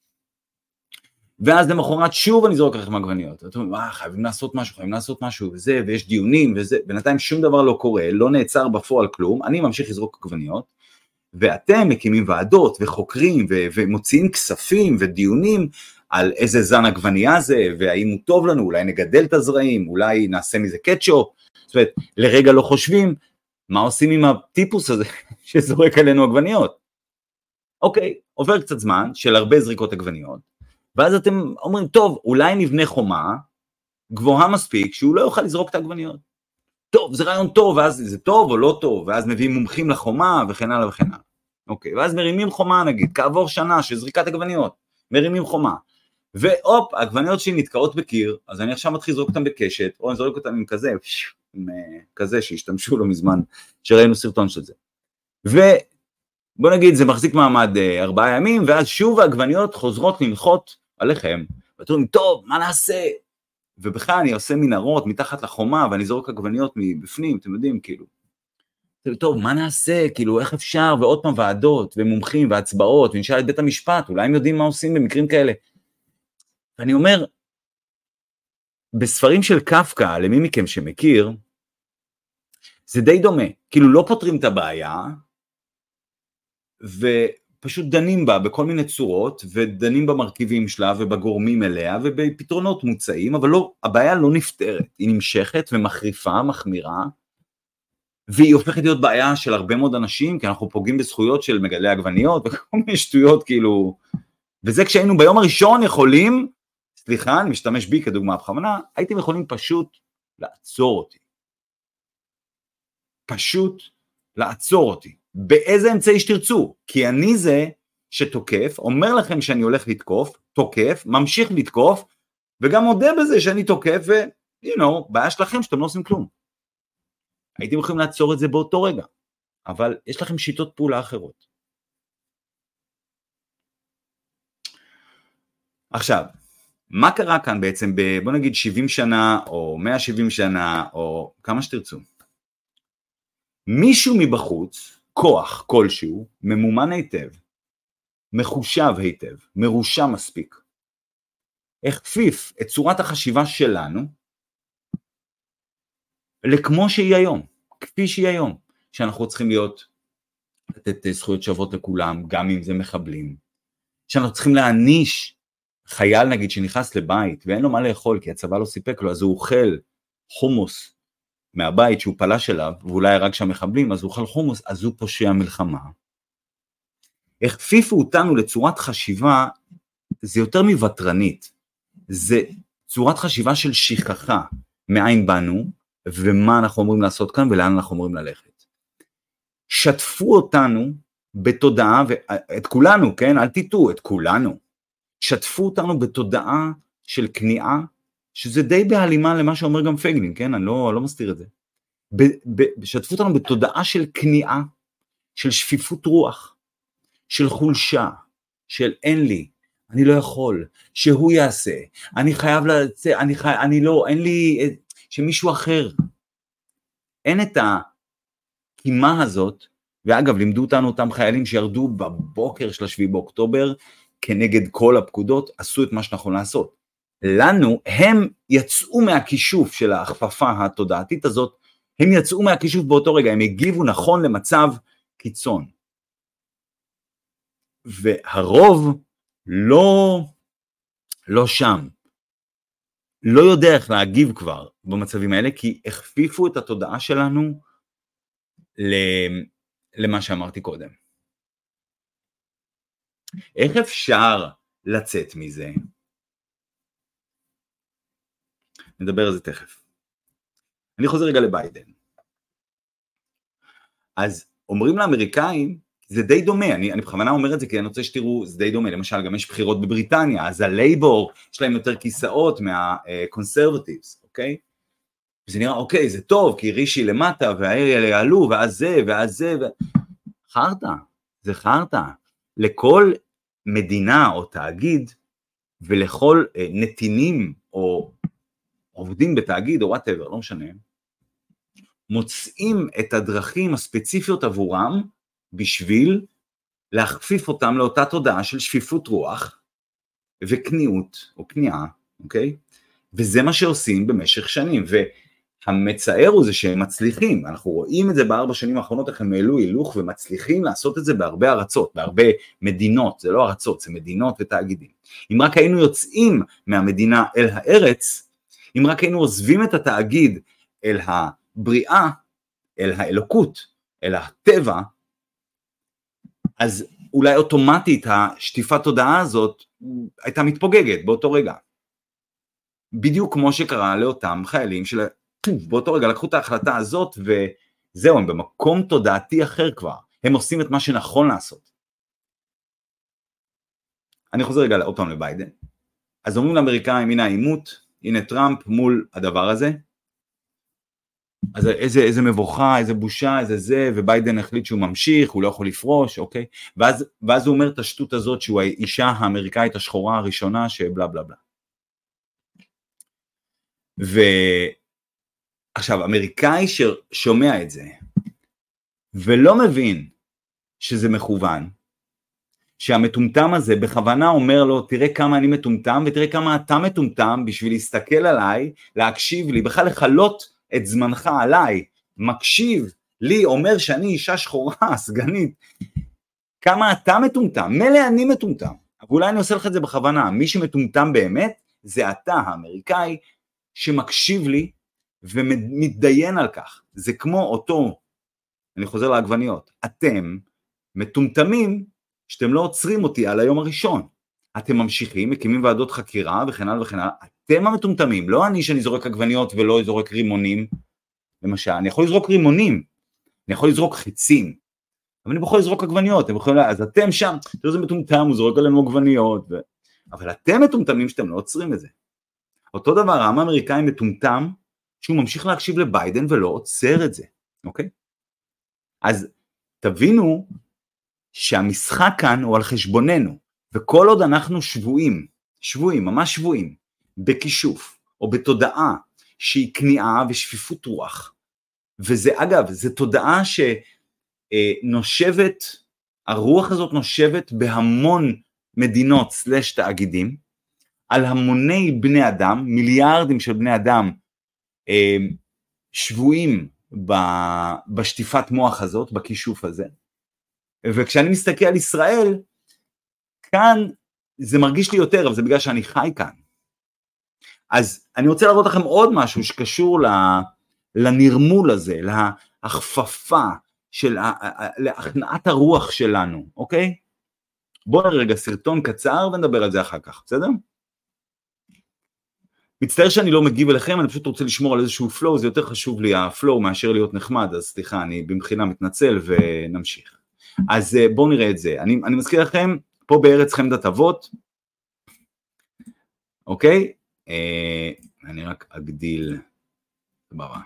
ואז למחרת שוב אני זורק עליכם עגבניות, אתם אומרים, חייבים לעשות משהו, וזה, ויש דיונים, וזה, בינתיים שום דבר לא קורה, לא נעצר בפועל כלום, אני ממשיך לזרוק עגבניות, ואתם מקימים ועדות וחוקרים ומוציאים כספים ודיונים על איזה זן עגבנייה זה, והאם הוא טוב לנו, אולי נגדל את הזרעים, אולי נעשה מזה קטשופ, זאת אומרת, לרגע לא חושבים, מה עושים עם הטיפוס הזה שזורק עלינו עגבניות? אוקיי, עובר קצת זמן של הרבה זריקות עגבניות, ואז אתם אומרים, טוב, אולי נבנה חומה גבוהה מספיק, שהוא לא יוכל לזרוק את העגבניות. טוב, זה רעיון טוב, ואז זה טוב או לא טוב, ואז מביאים מומחים לחומה וכן הלאה וכן הלאה. אוקיי, ואז מרימים חומה נגיד, כעבור שנה של זריקת עגבניות, מרימים חומה, ואופ, העגבניות שלי נתקעות בקיר, אז אני עכשיו מתחיל לזרוק אותם בקשת, או אני זורק אותם עם כזה, עם כזה שהשתמשו לו מזמן, שראינו סרטון של זה. ובוא נגיד, זה מחזיק מעמד 4 ימים, ואז שוב העגבניות חוזרות לנחות עליכם, ואתם אומרים, טוב, מה נעשה? ובכלל אני עושה מנהרות מתחת לחומה, ואני זורק עגבניות מבפנים, אתם יודעים, כאילו. טוב, מה נעשה? כאילו, איך אפשר? ועוד פעם ועדות, ומומחים, והצבעות, ונשאל את בית המשפט, אולי הם יודעים מה עושים במקרים כאלה. ואני אומר, בספרים של קפקא, למי מכם שמכיר, זה די דומה, כאילו לא פותרים את הבעיה, ופשוט דנים בה בכל מיני צורות, ודנים במרכיבים שלה, ובגורמים אליה, ובפתרונות מוצאים, אבל לא, הבעיה לא נפתרת, היא נמשכת ומחריפה, מחמירה, והיא הופכת להיות בעיה של הרבה מאוד אנשים, כי אנחנו פוגעים בזכויות של מגדלי עגבניות, וכל מיני שטויות כאילו, וזה כשהיינו ביום הראשון יכולים, סליחה, אני משתמש בי כדוגמה בכוונה, הייתם יכולים פשוט לעצור אותי. פשוט לעצור אותי. באיזה אמצעי שתרצו? כי אני זה שתוקף, אומר לכם שאני הולך לתקוף, תוקף, ממשיך לתקוף, וגם מודה בזה שאני תוקף, בעיה שלכם שאתם לא עושים כלום. הייתם יכולים לעצור את זה באותו רגע, אבל יש לכם שיטות פעולה אחרות. עכשיו, מה קרה כאן בעצם בוא נגיד 70 שנה או 170 שנה או כמה שתרצו? מישהו מבחוץ, כוח כלשהו, ממומן היטב, מחושב היטב, מרושע מספיק, הכפיף את צורת החשיבה שלנו לכמו שהיא היום, כפי שהיא היום, שאנחנו צריכים לתת זכויות שוות לכולם, גם אם זה מחבלים, שאנחנו צריכים להעניש חייל נגיד שנכנס לבית ואין לו מה לאכול כי הצבא לא סיפק לו, אז הוא אוכל חומוס מהבית שהוא פלש אליו, ואולי הרג שם מחבלים, אז הוא אוכל חומוס, אז הוא פושע מלחמה. הכפיפו אותנו לצורת חשיבה, זה יותר מבטרנית, זה צורת חשיבה של שכחה, מאין באנו, ומה אנחנו אומרים לעשות כאן, ולאן אנחנו אומרים ללכת. שתפו אותנו בתודעה, את כולנו, כן? אל תיתו, את כולנו. שתפו אותנו בתודעה של כניעה, שזה די בהלימה למה שאומר גם פייגלין, כן? אני לא מסתיר את זה. שתפו אותנו בתודעה של כניעה, של שפיפות רוח, של חולשה, של אין לי, אני לא יכול, שהוא יעשה, אני חייב לצאת, אין לי, שמישהו אחר. אין את הקימה הזאת, ואגב, לימדו אותנו אותם חיילים שירדו בבוקר של 7 באוקטובר, כנגד כל הפקודות, עשו את מה שנכון לעשות. לנו, הם יצאו מהכישוף של ההכפפה התודעתית הזאת, הם יצאו מהכישוף באותו רגע, הם הגיבו נכון למצב קיצון. והרוב לא שם, לא יודע איך להגיב כבר במצבים האלה, כי הכפיפו את התודעה שלנו למה שאמרתי קודם. איך אפשר לצאת מזה? נדבר על זה תכף. אני חוזר רגע לביידן. אז אומרים לאמריקאים, זה די דומה, אני בכוונה אומר את זה כי אני רוצה שתראו, זה די דומה, למשל גם יש בחירות בבריטניה, אז הלייבור יש להם יותר כיסאות מהקונסרבטיבס, אוקיי? וזה נראה, אוקיי, זה טוב, כי רישי למטה, והאלה יעלו, ואז זה, חרטה, זה חרטה. לכל מדינה או תאגיד, ולכל נתינים או עובדים בתאגיד או whatever, לא משנה, מוצאים את הדרכים הספציפיות עבורם, בשביל להכפיף אותם לאותה תודעה של שפיפות רוח, וכניעות או כניעה, אוקיי? וזה מה שעושים במשך שנים, והמצער הוא זה שהם מצליחים, אנחנו רואים את זה ב4 שנים האחרונות, איך הם העלו הילוך ומצליחים לעשות את זה בהרבה ארצות, בהרבה מדינות, זה לא ארצות, זה מדינות ותאגידים. אם רק היינו יוצאים מהמדינה אל הארץ, אם רק היינו עוזבים את התאגיד אל הבריאה, אל האלוקות, אל הטבע, אז אולי אוטומטית השטיפת תודעה הזאת הייתה מתפוגגת באותו רגע. בדיוק כמו שקרה לאותם חיילים באותו רגע לקחו את ההחלטה הזאת וזהו, הם במקום תודעתי אחר כבר. הם עושים את מה שנכון לעשות. אני חוזר רגע עוד פעם לביידן. אז אומרים לאמריקאים, הנה העימות, הנה טראמפ מול הדבר הזה. אז איזה מבוכה, איזה בושה, איזה זה, וביידן החליט שהוא ממשיך, הוא לא יכול לפרוש, אוקיי? ואז הוא אומר את השטות הזאת שהוא האישה האמריקאית השחורה הראשונה שבלה בלה בלה. ועכשיו, אמריקאי ששומע את זה, ולא מבין שזה מכוון, שהמטומטם הזה בכוונה אומר לו, תראה כמה אני מטומטם, ותראה כמה אתה מטומטם, בשביל להסתכל עליי, להקשיב לי, בכלל לחלות את זמנך עליי, מקשיב לי, אומר שאני אישה שחורה, סגנית, כמה אתה מטומטם, מלא אני מטומטם, אבל אולי אני עושה לך את זה בכוונה, מי שמטומטם באמת, זה אתה האמריקאי, שמקשיב לי, ומתדיין על כך, זה כמו אותו, אני חוזר לעגבניות, אתם מטומטמים, שאתם לא עוצרים אותי על היום הראשון, אתם ממשיכים, מקימים ועדות חקירה וכן הלאה וכן הלאה, אתם המטומטמים, לא אני שאני זורק עגבניות ולא זורק רימונים, למשל, אני יכול לזרוק רימונים, אני יכול לזרוק חיצים, אבל אני יכול לזרוק עגבניות, אז אתם שם, תראו זה מטומטם, הוא זורק עלינו עגבניות, אבל אתם מטומטמים שאתם לא עוצרים את זה. אותו דבר, העם האמריקאי מטומטם, שהוא ממשיך להקשיב לביידן ולא עוצר את זה, אוקיי? אז תבינו שהמשחק כאן הוא על חשבוננו, וכל עוד אנחנו שבויים, ממש שבויים, בכישוף, או בתודעה שהיא כניעה ושפיפות רוח, וזה אגב, זה תודעה שנושבת הרוח הזאת נושבת בהמון מדינות סלש תאגידים, על המוני בני אדם, מיליארדים של בני אדם שבויים בשטיפת מוח הזאת, בכישוף הזה. וכשאני מסתכל על ישראל, כאן זה מרגיש לי יותר, אבל זה בגלל שאני חי כאן. אז אני רוצה להראות לכם עוד משהו שקשור לנרמול הזה, להכפפה, להכנעת הרוח שלנו, אוקיי? בואו נראה רגע סרטון קצר ונדבר על זה אחר כך, בסדר? מצטער שאני לא מגיב אליכם, אני פשוט רוצה לשמור על איזשהו flow, זה יותר חשוב לי הפלואו מאשר להיות נחמד, אז סליחה, אני במחילה מתנצל ונמשיך. אז בואו נראה את זה. אני מזכיר לכם, פה בארץ חמדת אבות, אוקיי? אני רק אגדיל, סבבה.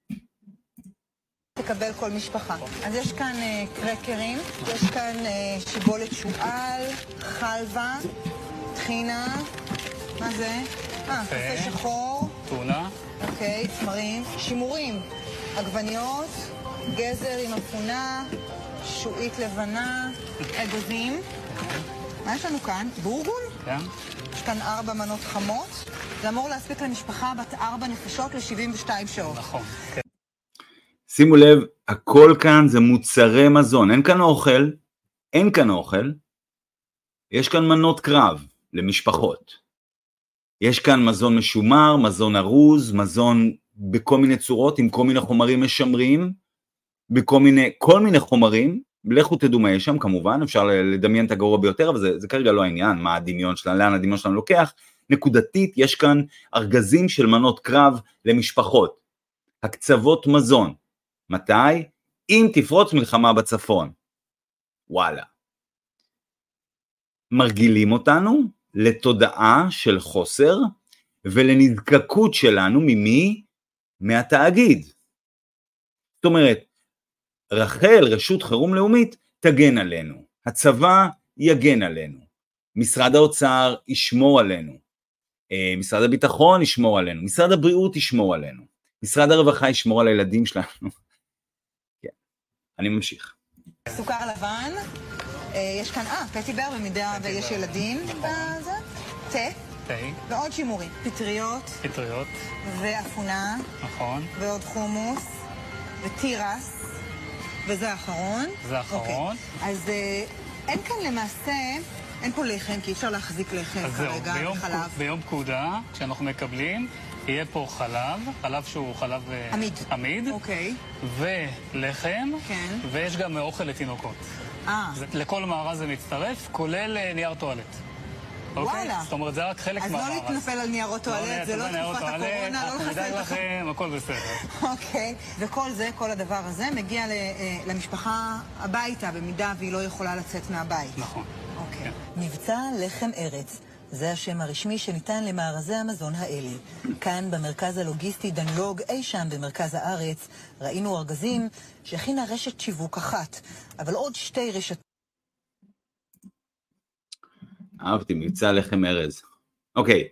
תקבל כל משפחה. אז יש כאן קרקרים, יש כאן שיבולת שועל, חלבה, טחינה, מה זה? קפה שחור. טונה. אוקיי, צמרים, שימורים, עגבניות, גזר עם אפונה, שועית לבנה, אגוזים. מה יש לנו כאן? בורגול? כן. יש כאן 4 מנות חמות. זה אמור להספיק למשפחה בת 4 נפשות ל-72 שעות. נכון. שימו לב, הכל כאן זה מוצרי מזון, אין כאן אוכל, יש כאן מנות קרב למשפחות. יש כאן מזון משומר, מזון ארוז, מזון בכל מיני צורות, עם כל מיני חומרים משמרים, כל מיני חומרים, לכו תדעו מה יש שם כמובן, אפשר לדמיין את הגרוע ביותר, אבל זה כרגע לא העניין, מה הדמיון שלנו, לאן הדמיון שלנו לוקח, נקודתית יש כאן ארגזים של מנות קרב למשפחות, הקצוות מזון, מתי? אם תפרוץ מלחמה בצפון, וואלה. מרגילים אותנו לתודעה של חוסר, ולנזקקות שלנו ממי? מהתאגיד. זאת אומרת, רח"ל, רשות חירום לאומית, תגן עלינו. הצבא יגן עלינו. משרד האוצר ישמור עלינו. משרד הביטחון ישמור עלינו. משרד הבריאות ישמור עלינו. משרד הרווחה ישמור על הילדים שלנו. כן, אני ממשיך. סוכר לבן, יש כאן, פטיבר במידה ויש ילדים בזה, תה, ועוד שימורים, פטריות, ואפונה, נכון, ועוד חומוס, וטירס, וזה האחרון. אז אין כאן למעשה, אין פה לחם, כי אפשר להחזיק לחם כרגע, חלב. ביום פקודה, כשאנחנו מקבלים, יהיה פה חלב שהוא חלב עמיד, אוקיי. ולחם, כן. ויש גם אוכל לתינוקות. לכל מארז זה מצטרף, כולל נייר טואלט. וואלה. זאת אומרת, זה רק חלק מהמארז. אז לא להתנפל על ניירות טואלט, זה לא תקופת הקורונה, לא לחסל לכם, הכל בסדר. אוקיי, וכל זה, כל הדבר הזה, מגיע למשפחה הביתה, במידה והיא לא יכולה לצאת מהבית. נכון. אוקיי. מבצע לחם ארץ. זה השם הרשמי שניתן למארזי המזון האלה. כאן במרכז הלוגיסטי דנלוג, אי שם במרכז הארץ, ראינו ארגזים שהכינה רשת שיווק אחת, אבל עוד 2 רשתות. אהבתי, מבצע לחם ארז. אוקיי.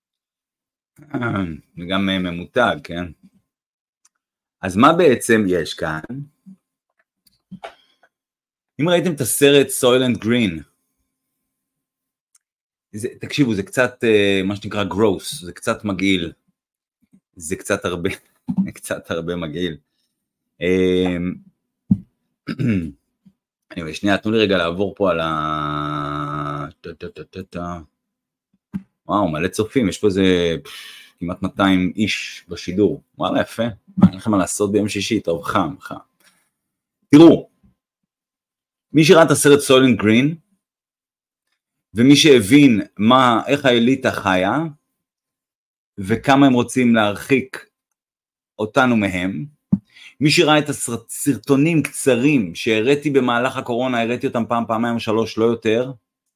וגם ממותג, כן? אז מה בעצם יש כאן? אם ראיתם את הסרט Soylent Green, תקשיבו, זה קצת, מה שנקרא גרוס, זה קצת מגעיל, זה קצת הרבה מגעיל. שנייה, תנו לי רגע לעבור פה על וואו, מלא צופים, יש פה איזה כמעט 200 איש בשידור, וואלה, יפה, אין לכם מה לעשות ביום שישי, טוב, חם. תראו, מי שראה את הסרט Soylent Green, ומי שהבין איך האליטה חיה, וכמה הם רוצים להרחיק אותנו מהם, מי שראה את הסרטונים קצרים שהראיתי במהלך הקורונה, הראיתי אותם פעמיים או 3, לא יותר,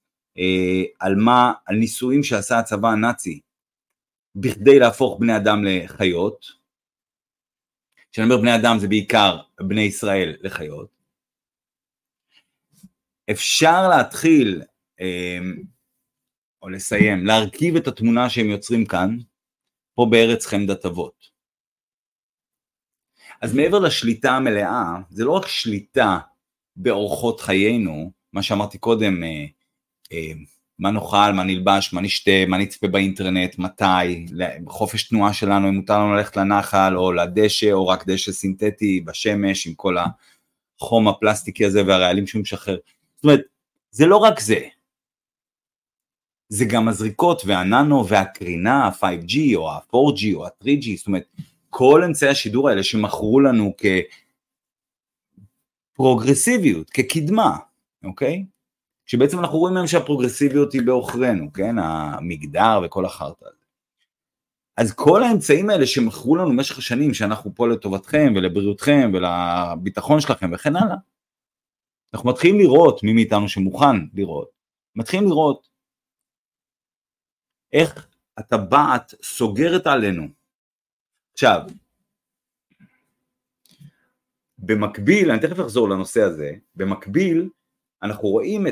על ניסויים שעשה הצבא הנאצי, בכדי להפוך בני אדם לחיות, כשאני אומר בני אדם זה בעיקר בני ישראל לחיות, אפשר להתחיל, או לסיים, להרכיב את התמונה שהם יוצרים כאן, פה בארץ חמדת אבות. אז מעבר לשליטה המלאה, זה לא רק שליטה באורחות חיינו, מה שאמרתי קודם, מה נאכל, מה נלבש, מה נשתה, מה נצפה באינטרנט, מתי, חופש תנועה שלנו, אם מותר לנו ללכת לנחל או לדשא, או רק דשא סינתטי בשמש, עם כל החום הפלסטיקי הזה והרעלים שהוא משחרר. זאת אומרת, זה לא רק זה, זה גם הזריקות והננו והקרינה, ה-5G או ה-4G או ה-3G, זאת אומרת, כל אמצעי השידור האלה שמכרו לנו כפרוגרסיביות, כקדמה, אוקיי? שבעצם אנחנו רואים מהם שהפרוגרסיביות היא באוכרנו, כן? המגדר וכל החרטא הזה. אז כל האמצעים האלה שמכרו לנו במשך השנים, שאנחנו פה לטובתכם ולבריאותכם ולביטחון שלכם וכן הלאה, אנחנו מתחילים לראות, מי מאיתנו שמוכן לראות, מתחילים לראות איך הטבעת סוגרת עלינו. עכשיו, במקביל, אני תכף אחזור לנושא הזה, במקביל, אנחנו רואים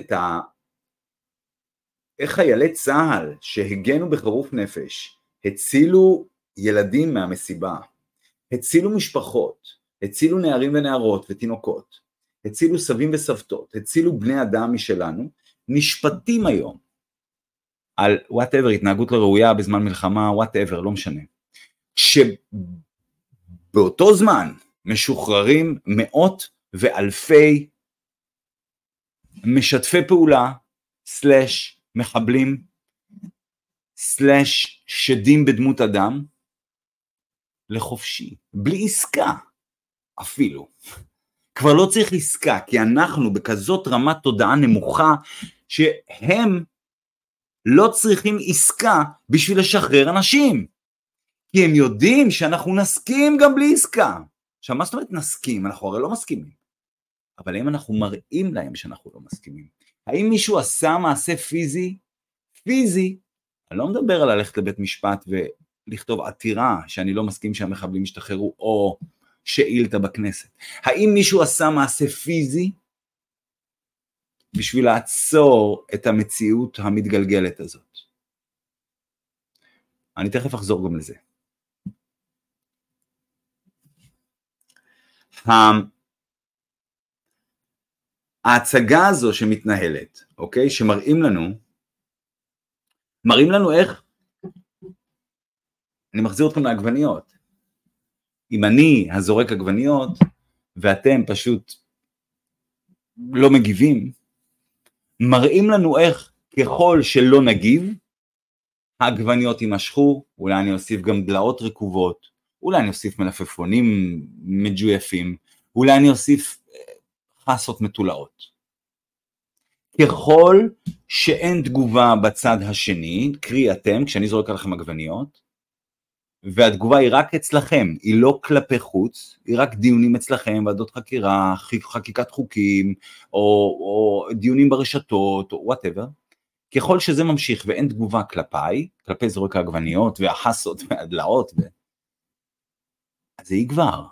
איך חיילי צה"ל שהגנו בחירוף נפש, הצילו ילדים מהמסיבה, הצילו משפחות, הצילו נערים ונערות ותינוקות, הצילו סבים וסבתות, הצילו בני אדם משלנו, נשפטים היום על whatever, התנהגות לא ראויה בזמן מלחמה, whatever, לא משנה. שבאותו זמן משוחררים מאות ואלפי משתפי פעולה, סלש מחבלים, סלש שדים בדמות אדם, לחופשי, בלי עסקה אפילו. כבר לא צריך עסקה, כי אנחנו בכזאת רמת תודעה נמוכה, שהם לא צריכים עסקה בשביל לשחרר אנשים. כי הם יודעים שאנחנו נסכים גם בלי עסקה. עכשיו, מה זאת אומרת נסכים? אנחנו הרי לא מסכימים. אבל האם אנחנו מראים להם שאנחנו לא מסכימים? האם מישהו עשה מעשה פיזי, אני לא מדבר על ללכת לבית משפט ולכתוב עתירה שאני לא מסכים שהמחבלים ישתחררו, או שאילתה בכנסת. האם מישהו עשה מעשה פיזי בשביל לעצור את המציאות המתגלגלת הזאת? אני תכף אחזור גם לזה. ההצגה הזו שמתנהלת, אוקיי? שמראים לנו איך, אני מחזיר אתכם לעגבניות. אם אני הזורק עגבניות, ואתם פשוט לא מגיבים, מראים לנו איך ככל שלא נגיב, העגבניות יימשכו, אולי אני אוסיף גם דלאות רקובות, אולי אני אוסיף מלפפונים מג'ויפים, אולי אני אוסיף חסות מתולעות. ככל שאין תגובה בצד השני, קרי אתם, כשאני זורק עליכם עגבניות, והתגובה היא רק אצלכם, היא לא כלפי חוץ, היא רק דיונים אצלכם, ועדות חקירה, חקיקת חוקים, או דיונים ברשתות, או whatever, ככל שזה ממשיך ואין תגובה כלפיי, כלפי זורק העגבניות והחסות והדלאות, אז זה יגבר.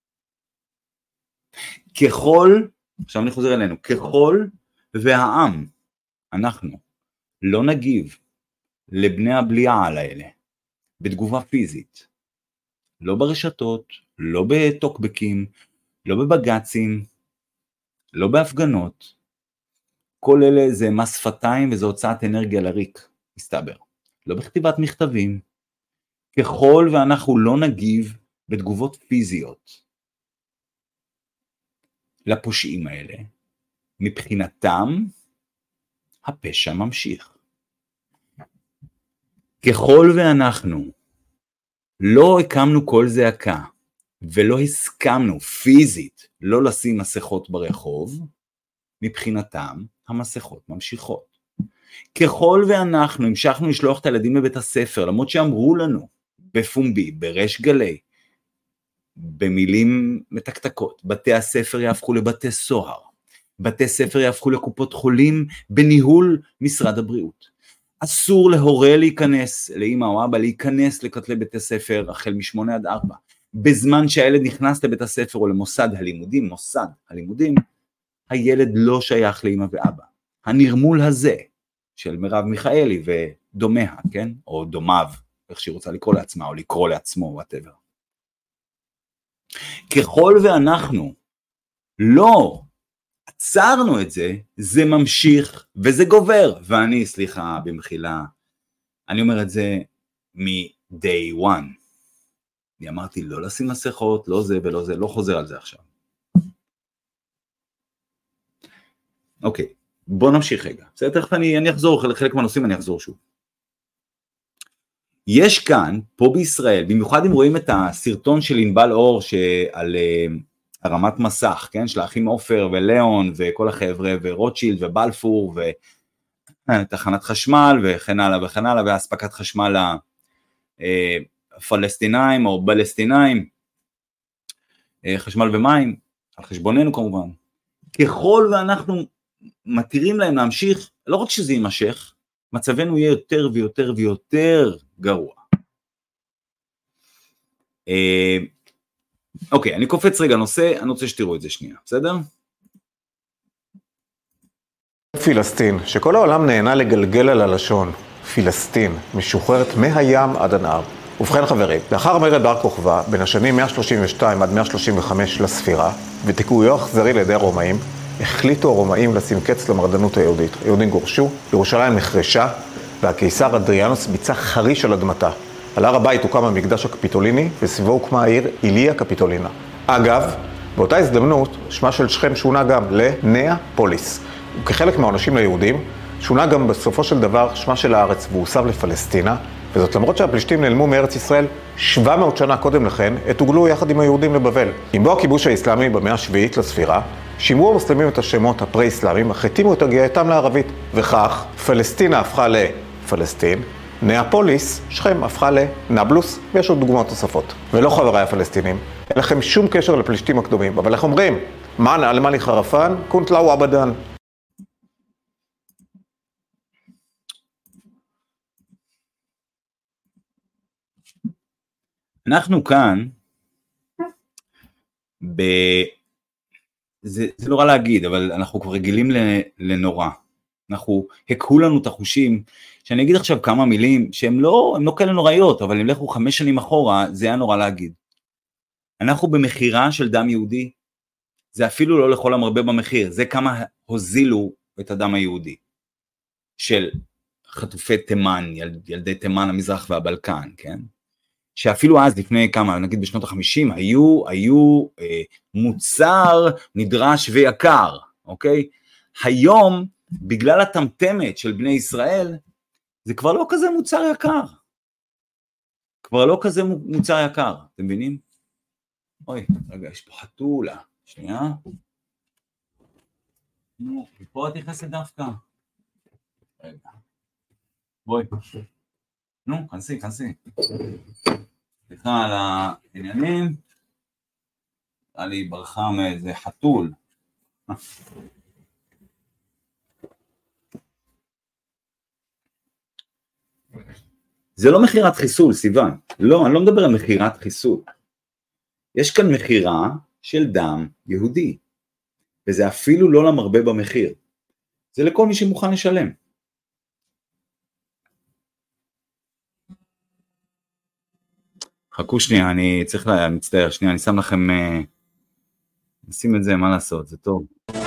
עכשיו אני חוזר אלינו, ככל והעם, אנחנו לא נגיב לבני הבליעה האלה, בתגובה פיזית, לא ברשתות, לא בטוקבקים, לא בבגצים, לא בהפגנות, כל אלה זה מס שפתיים וזה הוצאת אנרגיה לריק, מסתבר, לא בכתיבת מכתבים, ככל ואנחנו לא נגיב בתגובות פיזיות, לפושעים האלה, מבחינתם, הפשע ממשיך. ככל ואנחנו לא הקמנו כל זעקה, ולא הסכמנו פיזית לא לשים מסכות ברחוב, מבחינתם המסכות ממשיכות. ככל ואנחנו המשכנו לשלוח את הילדים לבית הספר, למרות שאמרו לנו בפומבי, ברש גלי, במילים מתקתקות, בתי הספר יהפכו לבתי סוהר, בתי ספר יהפכו לקופות חולים בניהול משרד הבריאות. אסור להורה להיכנס, לאמא או אבא להיכנס לכתלי בתי ספר החל מ8-4. בזמן שהילד נכנס לבית הספר או למוסד הלימודים, מוסד הלימודים, הילד לא שייך לאמא ואבא. הנרמול הזה של מרב מיכאלי ודומיה, כן? או דומיו, איך שהיא רוצה לקרוא לעצמה או לקרוא לעצמו, whatever. ככל ואנחנו לא עצרנו את זה, זה ממשיך וזה גובר, ואני, סליחה, במחילה, אני אומר את זה מ-day one. אני אמרתי לא לשים מסכות, לא זה ולא זה, לא חוזר על זה עכשיו. אוקיי, בוא נמשיך רגע. בסדר, תכף אני אחזור, חלק מהנושאים אני אחזור שוב. יש כאן, פה בישראל, במיוחד אם רואים את הסרטון של ענבל אור, שעל הרמת מסך, כן, של האחים עופר ולאון וכל החבר'ה, ורוטשילד ובלפור, ותחנת חשמל וכן הלאה וכן הלאה, והספקת חשמל הפלסטינאים או בלסטינאים, חשמל ומים, על חשבוננו כמובן. ככל ואנחנו מתירים להם להמשיך, לא רק שזה יימשך, מצבנו יהיה יותר ויותר ויותר גרוע. אוקיי, אני קופץ רגע נושא, אני רוצה שתראו את זה שנייה, בסדר? פלסטין, שכל העולם נהנה לגלגל על הלשון, פלסטין, משוחררת מהים עד הנהר. ובכן חברים, לאחר מרד בר כוכבא, בין השנים 132 עד 135 לספירה, ותיקויו אכזרי לידי הרומאים, החליטו הרומאים לשים קץ למרדנות היהודית. היהודים גורשו, ירושלים נחרשה, והקיסר אדריאנוס ביצע חריש על אדמתה. על הר הבית הוקם המקדש הקפיטוליני, וסביבו הוקמה העיר איליה קפיטולינה. אגב, באותה הזדמנות, שמה של שכם שונה גם לנאפוליס. וכחלק מהעונשים ליהודים, שונה גם בסופו של דבר שמה של הארץ, והוסב לפלסטינה, וזאת למרות שהפלישתים נעלמו מארץ ישראל 700 שנה קודם לכן, התוגלו יחד עם היהודים לבבל. עם בוא הכיבוש האסלאמי במאה השביעית לספירה, שימרו המוסלמים את השמות הפרה-אסלאמיים, אך התאימו את הגיעתם לערבית, וכך פלסטינה הפכה לפלסטין, נאפוליס, שכם, הפכה לנבלוס, ויש עוד דוגמאות נוספות. ולא חבריי הפלסטינים, אין לכם שום קשר לפלישתים הקדומים, אבל איך אומרים? מן אלמני חרפן, קונט לאו אבדן. אנחנו כאן, זה נורא להגיד, אבל אנחנו כבר רגילים לנורא. אנחנו הקהו לנו את החושים, שאני אגיד עכשיו כמה מילים, שהן לא כאלה נוראיות, אבל אם לכו 5 שנים אחורה, זה היה נורא להגיד. אנחנו במחירה של דם יהודי, זה אפילו לא לכל המרבה במחיר, זה כמה הוזילו את הדם היהודי, של חטופי תימן, ילדי תימן, המזרח והבלקן, כן? שאפילו אז לפני כמה, נגיד בשנות ה-50, היו מוצר נדרש ויקר, אוקיי? היום, בגלל הטמטמת של בני ישראל, זה כבר לא כזה מוצר יקר. כבר לא כזה מוצר יקר, אתם מבינים? אוי, רגע, יש פה חתולה, שנייה. פה את נכנסת דווקא. רגע. בואי. נו, כנסי. סליחה על העניינים. לי ברחה מאיזה חתול. זה לא מחירת חיסול, סיוון. לא, אני לא מדבר על מחירת חיסול. יש כאן מחירה של דם יהודי. וזה אפילו לא למרבה במחיר. זה לכל מי שמוכן לשלם. חכו שנייה, אני צריך מצטער, שנייה, אני שם לכם, נשים את זה, מה לעשות, זה טוב.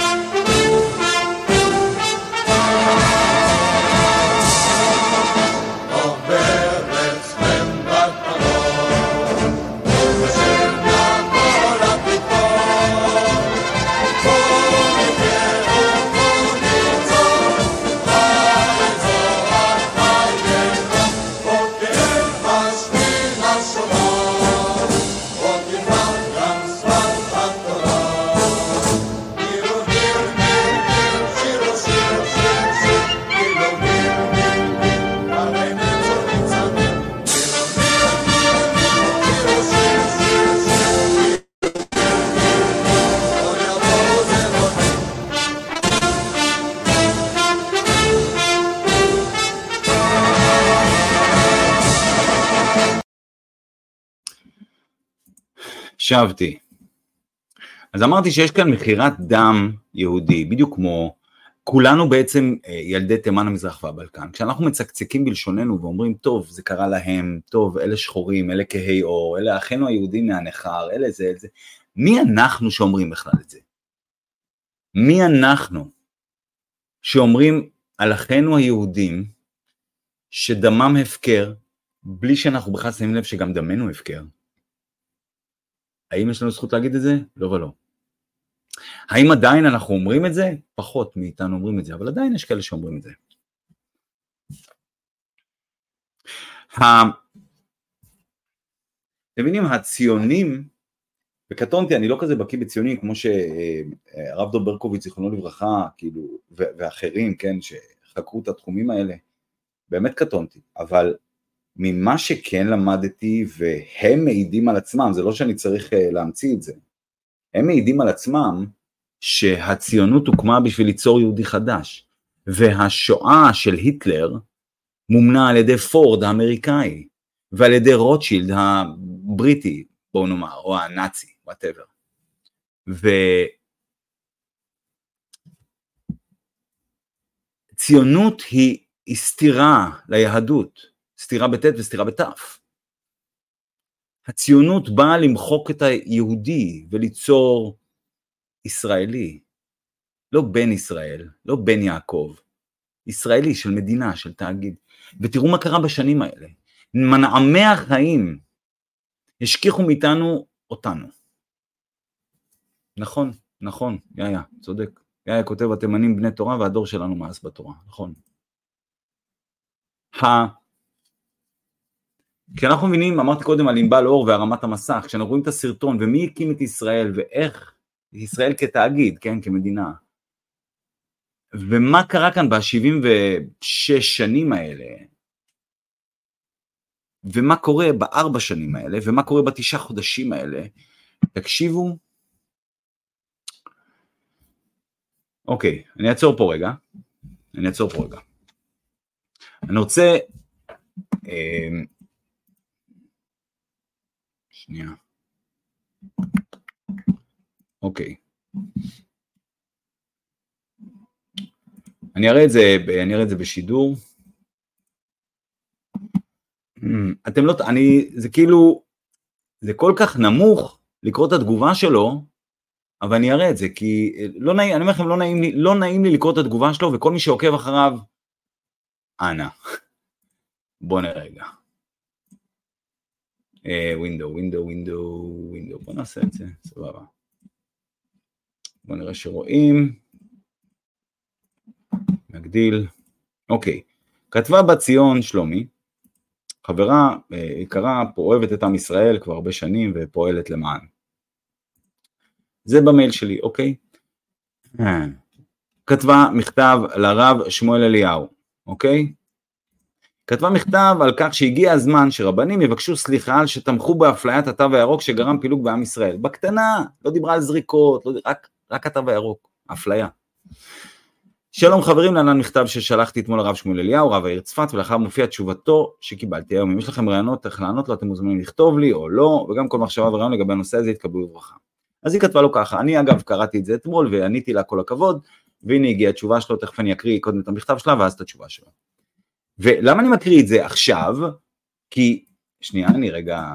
שבתי. אז אמרתי שיש כאן מחירת דם יהודי, בדיוק כמו כולנו בעצם ילדי תימן המזרח והבלקן. כשאנחנו מצקצקים בלשוננו ואומרים, טוב, זה קרה להם, טוב, אלה שחורים, אלה כהי אור, אלה אחינו היהודים מהנחר, אלה זה, מי אנחנו שאומרים בכלל את זה? מי אנחנו שאומרים על אחינו היהודים שדמם הפקר, בלי שאנחנו בכלל שמים לב שגם דמנו הפקר? האם יש לנו זכות להגיד את זה? לא ולא. האם עדיין אנחנו אומרים את זה? פחות מאיתנו אומרים את זה, אבל עדיין יש כאלה שאומרים את זה. אתם מבינים, הציונים, וקטונתי, אני לא כזה בקיא בציונים, כמו שהרב דב ברקוביץ, זיכרונו לברכה, כאילו, ואחרים, כן, שחקרו את התחומים האלה, באמת קטונתי, אבל ממה שכן למדתי, והם מעידים על עצמם, זה לא שאני צריך להמציא את זה, הם מעידים על עצמם, שהציונות הוקמה בשביל ליצור יהודי חדש, והשואה של היטלר, מומנה על ידי פורד האמריקאי, ועל ידי רוטשילד הבריטי, בואו נאמר, או הנאצי, whatever. וציונות היא סתירה ליהדות, סתירה בטית וסתירה בתף. הציונות באה למחוק את היהודי וליצור ישראלי, לא בן ישראל, לא בן יעקב, ישראלי של מדינה, של תאגיד. ותראו מה קרה בשנים האלה. מנעמי החיים השכיחו מאיתנו אותנו. נכון, נכון, יאיה, צודק. יאיה כותב, התימנים בני תורה והדור שלנו מאס בתורה, נכון. כשאנחנו מבינים, אמרתי קודם על ענבל אור והרמת המסך, כשאנחנו רואים את הסרטון ומי הקים את ישראל ואיך ישראל כתאגיד, כן, כמדינה, ומה קרה כאן ב-76 שנים האלה, ומה קורה ב4 שנים האלה, ומה קורה ב9 חודשים האלה, תקשיבו. אוקיי, אני אעצור פה רגע. אני רוצה, שנייה. אוקיי. אני אראה את זה בשידור. אתם לא, זה כאילו, זה כל כך נמוך לקרוא את התגובה שלו, אבל אני אראה את זה, כי לא נעים, אני אומר לכם, לא נעים לי לקרוא את התגובה שלו, וכל מי שעוקב אחריו, אנא. בוא נראה רגע. ווינדו, בוא נעשה את זה, סבבה. בוא נראה שרואים. נגדיל. אוקיי. כתבה בת ציון שלומי, חברה יקרה, פה אוהבת את עם ישראל כבר הרבה שנים ופועלת למען. זה במייל שלי, אוקיי? כתבה מכתב לרב שמואל אליהו, אוקיי? כתבה מכתב על כך שהגיע הזמן שרבנים יבקשו סליחה על שתמכו באפליית התו הירוק שגרם פילוג בעם ישראל. בקטנה, לא דיברה על זריקות, רק התו הירוק, אפליה. שלום חברים, להלן מכתב ששלחתי אתמול לרב שמואל אליהו, רב העיר צפת, ולאחר מופיע תשובתו שקיבלתי היום. אם יש לכם רעיונות איך לענות לו, אתם מוזמנים לכתוב לי או לא, וגם כל מחשבה ורעיון לגבי הנושא הזה יתקבלו בברכה. אז היא כתבה לו ככה, אני אגב קראתי את זה אתמול ועניתי לה כל הכבוד, והנה הגיעה התשובה שלו, תכף אני אקריא קודם את המכתב שלה ואז את התשובה שלו. ולמה אני מקריא את זה עכשיו? כי, שנייה, אני רגע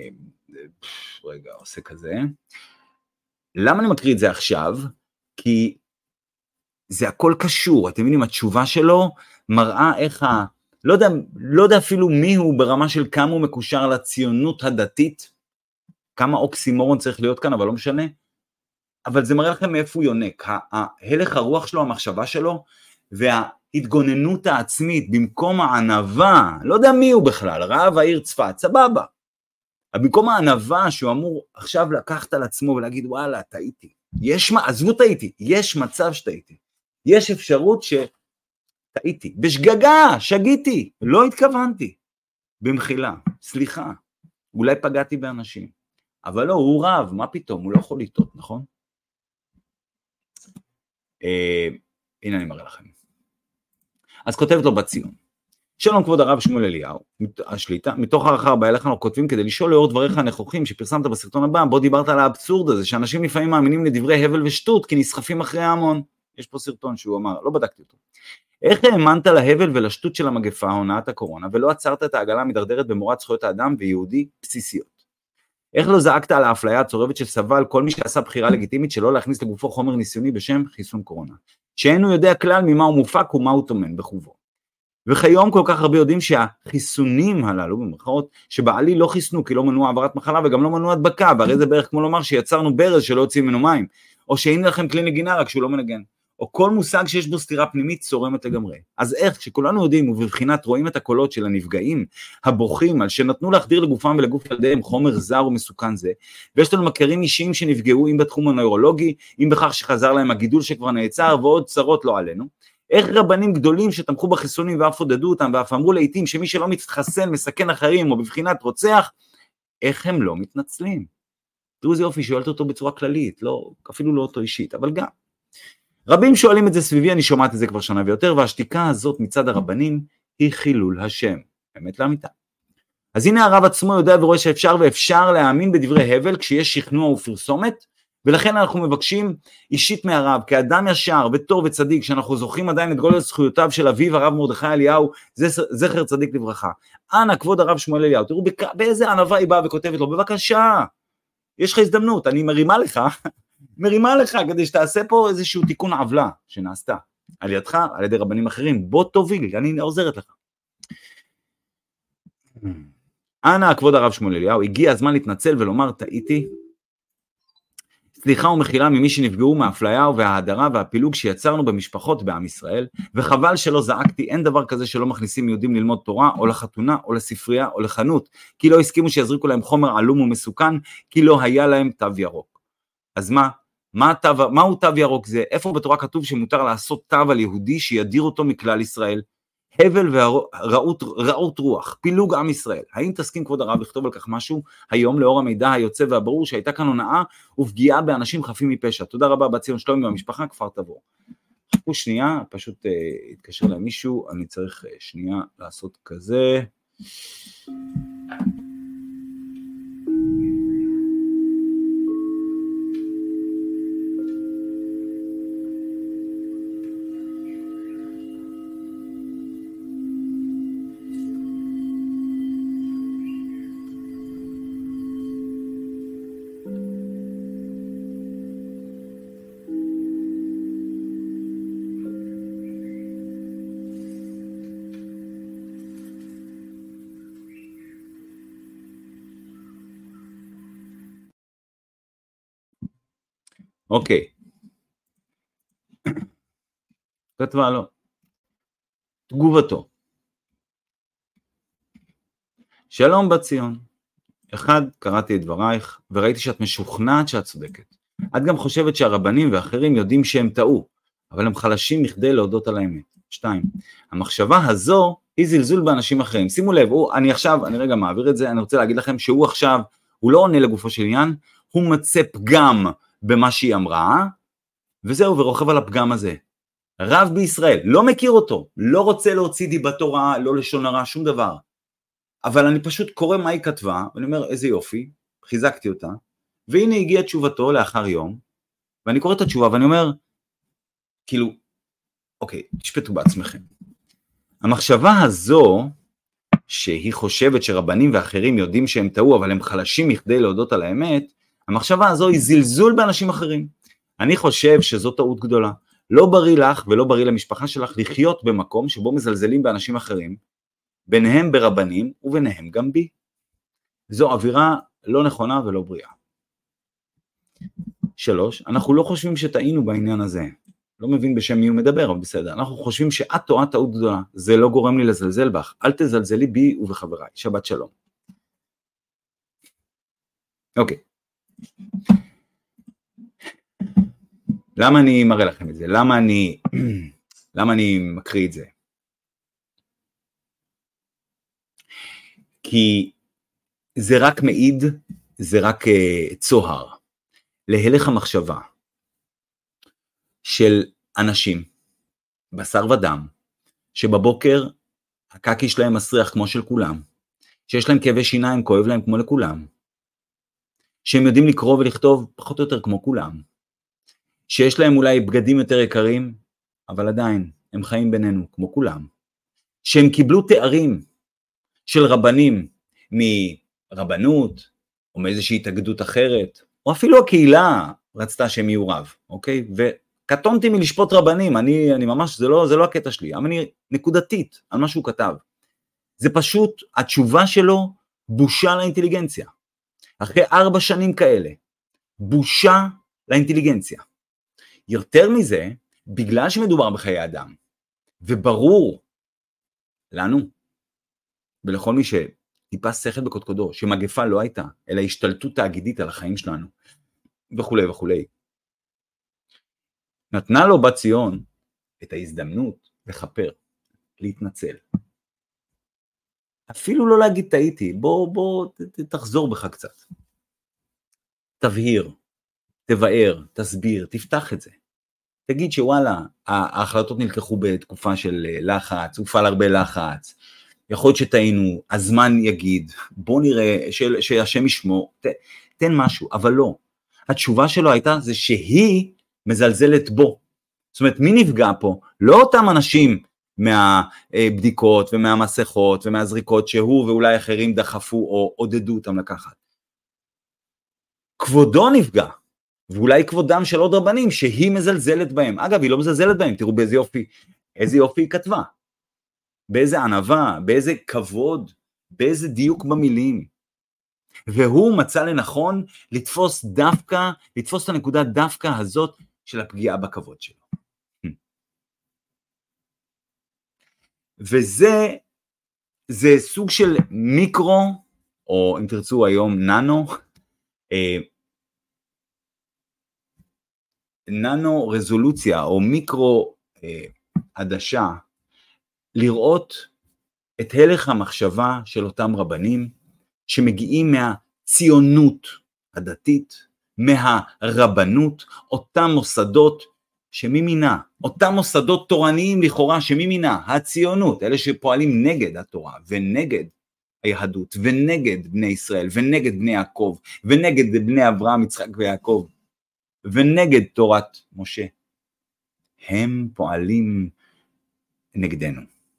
עושה כזה. למה אני מקריא את זה עכשיו? כי זה הכל קשור, אתם מבינים, התשובה שלו מראה איך לא יודע אפילו מי הוא ברמה של כמה הוא מקושר לציונות הדתית, כמה אוקסימורון צריך להיות כאן, אבל לא משנה, אבל זה מראה לכם מאיפה הוא יונק, הלך הרוח שלו, המחשבה שלו, וההתגוננות העצמית, במקום הענווה, לא יודע מי הוא בכלל, רב העיר צפת, סבבה, אבל במקום הענווה שהוא אמור עכשיו לקחת על עצמו ולהגיד, וואלה, טעיתי, עזבו טעיתי, יש מצב שטעיתי, יש אפשרות שטעיתי, בשגגה, שגיתי, לא התכוונתי, במחילה, סליחה, אולי פגעתי באנשים, אבל לא, הוא רב, מה פתאום, הוא לא יכול לטעות, נכון? הנה אני מראה לכם. אז כותבת לו בת ציון, שלום כבוד הרב שמואל אליהו, השליטה, מתוך הערכה הרבה אליך אנחנו כותבים כדי לשאול לאור דבריך הנכוחים שפרסמת בסרטון הבא, בו דיברת על האבסורד הזה, שאנשים לפעמים מאמינים לדברי הבל ושטות, כי נסחפים אחרי ההמון. יש פה סרטון שהוא אמר, לא בדקתי אותו. איך האמנת להבל ולשטות של המגפה, הונאת הקורונה, ולא עצרת את העגלה המדרדרת במורד זכויות האדם ויהודי בסיסיות? איך לא זעקת על האפליה הצורבת של סבל כל מי שעשה בחירה לגיטימית שלא להכניס לגופו חומר ניסיוני בשם חיסון קורונה, שאינו יודע כלל ממה הוא מופק ומה הוא טומן בחובו. וכיום כל כך הרבה יודעים שהחיסונים הללו, במרכאות, שבעלי לא חיסנו כי לא מנוע העברת מחלה וגם לא מנוע הדבקה, והרי זה בערך כמו לומר שיצרנו ברז שלא יוצאים ממנו מים, או שהנה לכם כלי נגינה רק שהוא לא מנגן, או כל מושג שיש בו סתירה פנימית צורמת לגמרי. אז איך, כשכולנו יודעים ובבחינת רואים את הקולות של הנפגעים, הבוכים על שנתנו להחדיר לגופם ולגוף ילדיהם חומר זר ומסוכן זה, ויש לנו מכרים אישיים שנפגעו, אם בתחום הנוירולוגי, אם בכך שחזר להם הגידול שכבר נעצר, ועוד צרות לא עלינו, איך רבנים גדולים שתמכו בחיסונים ואף עודדו אותם, ואף אמרו לעתים שמי שלא מתחסן מסכן אחרים, או בבחינת רוצח, איך הם לא מתנצלים? תראו איזה יופי, שואלת אותו בצורה כללית, לא, אפילו לא אותו אישית, אבל גם. רבים שואלים את זה סביבי, אני שומעת את זה כבר שנה ויותר, והשתיקה הזאת מצד הרבנים היא חילול השם, באמת לאמיתה. אז הנה הרב עצמו יודע ורואה שאפשר להאמין בדברי הבל כשיש שכנוע ופרסומת, ולכן אנחנו מבקשים אישית מהרב, כאדם ישר וטוב וצדיק, שאנחנו זוכרים עדיין את גודל זכויותיו של אביו הרב מרדכי אליהו, זכר צדיק לברכה. אנא כבוד הרב שמואל אליהו, תראו באיזה ענווה היא באה וכותבת לו, בבקשה, יש לך הזדמנות, אני מרימה לך כדי שתעשה פה איזשהו תיקון עוולה שנעשתה על ידך, על ידי רבנים אחרים, בוא תוביל, אני עוזרת לך. אנא כבוד הרב שמואל אליהו, הגיע הזמן להתנצל ולומר טעיתי, סליחה ומחילה ממי שנפגעו מהאפליה וההדרה והפילוג שיצרנו במשפחות בעם ישראל, וחבל שלא זעקתי, אין דבר כזה שלא מכניסים יהודים ללמוד תורה, או לחתונה, או לספרייה, או לחנות, כי לא הסכימו שיזריקו להם חומר עלום ומסוכן, כי לא היה להם תו ירוק. אז מהו תו ירוק זה? איפה בתורה כתוב שמותר לעשות תו על יהודי שידיר אותו מכלל ישראל? הבל ורעות רוח, פילוג עם ישראל. האם תסכים כבוד הרב לכתוב על כך משהו היום לאור המידע היוצא והברור שהייתה כאן הונאה ופגיעה באנשים חפים מפשע? תודה רבה בציון שלומי והמשפחה כפר תבור. חכו שנייה, פשוט התקשר למישהו, אני צריך שנייה לעשות כזה. אוקיי. כתבה לו. תגובתו. שלום בציון. אחד, קראתי את דברייך, וראיתי שאת משוכנעת שאת צודקת. את גם חושבת שהרבנים ואחרים יודעים שהם טעו, אבל הם חלשים מכדי להודות על האמת. 2. המחשבה הזו היא זלזול באנשים אחרים. שימו לב, אני רגע מעביר את זה, אני רוצה להגיד לכם שהוא עכשיו, הוא לא עונה לגופו של עניין, הוא מצא פגם במה שהיא אמרה, וזהו, ורוכב על הפגם הזה. רב בישראל, לא מכיר אותו, לא רוצה להוציא דיבתו רעה, לא לשון הרע, שום דבר. אבל אני פשוט קורא מה היא כתבה, ואני אומר, איזה יופי, חיזקתי אותה, והנה הגיעה תשובתו לאחר יום, ואני קורא את התשובה, ואני אומר, כאילו, אוקיי, תשפטו בעצמכם. המחשבה הזו, שהיא חושבת שרבנים ואחרים יודעים שהם טעו, אבל הם חלשים מכדי להודות על האמת, המחשבה הזו היא זלזול באנשים אחרים. אני חושב שזו טעות גדולה. לא בריא לך ולא בריא למשפחה שלך לחיות במקום שבו מזלזלים באנשים אחרים, ביניהם ברבנים וביניהם גם בי. זו אווירה לא נכונה ולא בריאה. 3, אנחנו לא חושבים שטעינו בעניין הזה. לא מבין בשם מי הוא מדבר, אבל בסדר. אנחנו חושבים שאת טועה טעות גדולה. זה לא גורם לי לזלזל בך. אל תזלזלי בי ובחבריי. שבת שלום. אוקיי. למה אני מראה לכם את זה? למה אני מקריא את זה? כי זה רק מעיד, זה רק צוהר להלך המחשבה של אנשים, בשר ודם, שבבוקר הקקי שלהם מסריח כמו של כולם, שיש להם כאבי שיניים, כואב להם כמו לכולם, שהם יודעים לקרוא ולכתוב פחות או יותר כמו כולם, שיש להם אולי בגדים יותר יקרים, אבל עדיין הם חיים בינינו כמו כולם, שהם קיבלו תארים של רבנים מרבנות, או מאיזושהי התאגדות אחרת, או אפילו הקהילה רצתה שהם יהיו רב, אוקיי? וקטונתי מלשפוט רבנים, אני ממש, זה לא הקטע שלי, אבל אני נקודתית על מה שהוא כתב. זה פשוט, התשובה שלו, בושה לאינטליגנציה. אחרי 4 שנים כאלה, בושה לאינטליגנציה. יותר מזה, בגלל שמדובר בחיי אדם, וברור לנו, ולכל מי שטיפה שכל בקודקודו, שמגפה לא הייתה, אלא השתלטות תאגידית על החיים שלנו, וכו' וכו'. נתנה לו בת ציון את ההזדמנות לחפר, להתנצל. אפילו לא להגיד טעיתי, בוא תחזור בך קצת. תבהיר, תבאר, תסביר, תפתח את זה. תגיד שוואלה, ההחלטות נלקחו בתקופה של לחץ, הופעל הרבה לחץ, יכול להיות שטעינו, הזמן יגיד, בוא נראה, שהשם ישמור, תן משהו, אבל לא. התשובה שלו הייתה, זה שהיא מזלזלת בו. זאת אומרת, מי נפגע פה? לא אותם אנשים מהבדיקות ומהמסכות ומהזריקות שהוא ואולי אחרים דחפו או עודדו אותם לקחת. כבודו נפגע, ואולי כבודם של עוד רבנים שהיא מזלזלת בהם. אגב, היא לא מזלזלת בהם, תראו באיזה יופי, איזה יופי היא כתבה. באיזה ענווה, באיזה כבוד, באיזה דיוק במילים. והוא מצא לנכון לתפוס את הנקודה דווקא הזאת של הפגיעה בכבוד שלו. וזה סוג של מיקרו, או אם תרצו היום ננו רזולוציה, או מיקרו עדשה, לראות את הלך המחשבה של אותם רבנים, שמגיעים מהציונות הדתית, מהרבנות, אותם מוסדות שממינה, אותם מוסדות תורניים לכאורה שממינה, הציונות, אלה שפועלים נגד התורה ונגד היהדות ונגד בני ישראל ונגד בני יעקב ונגד בני אברהם, יצחק ויעקב ונגד תורת משה. הם פועלים נגדנו.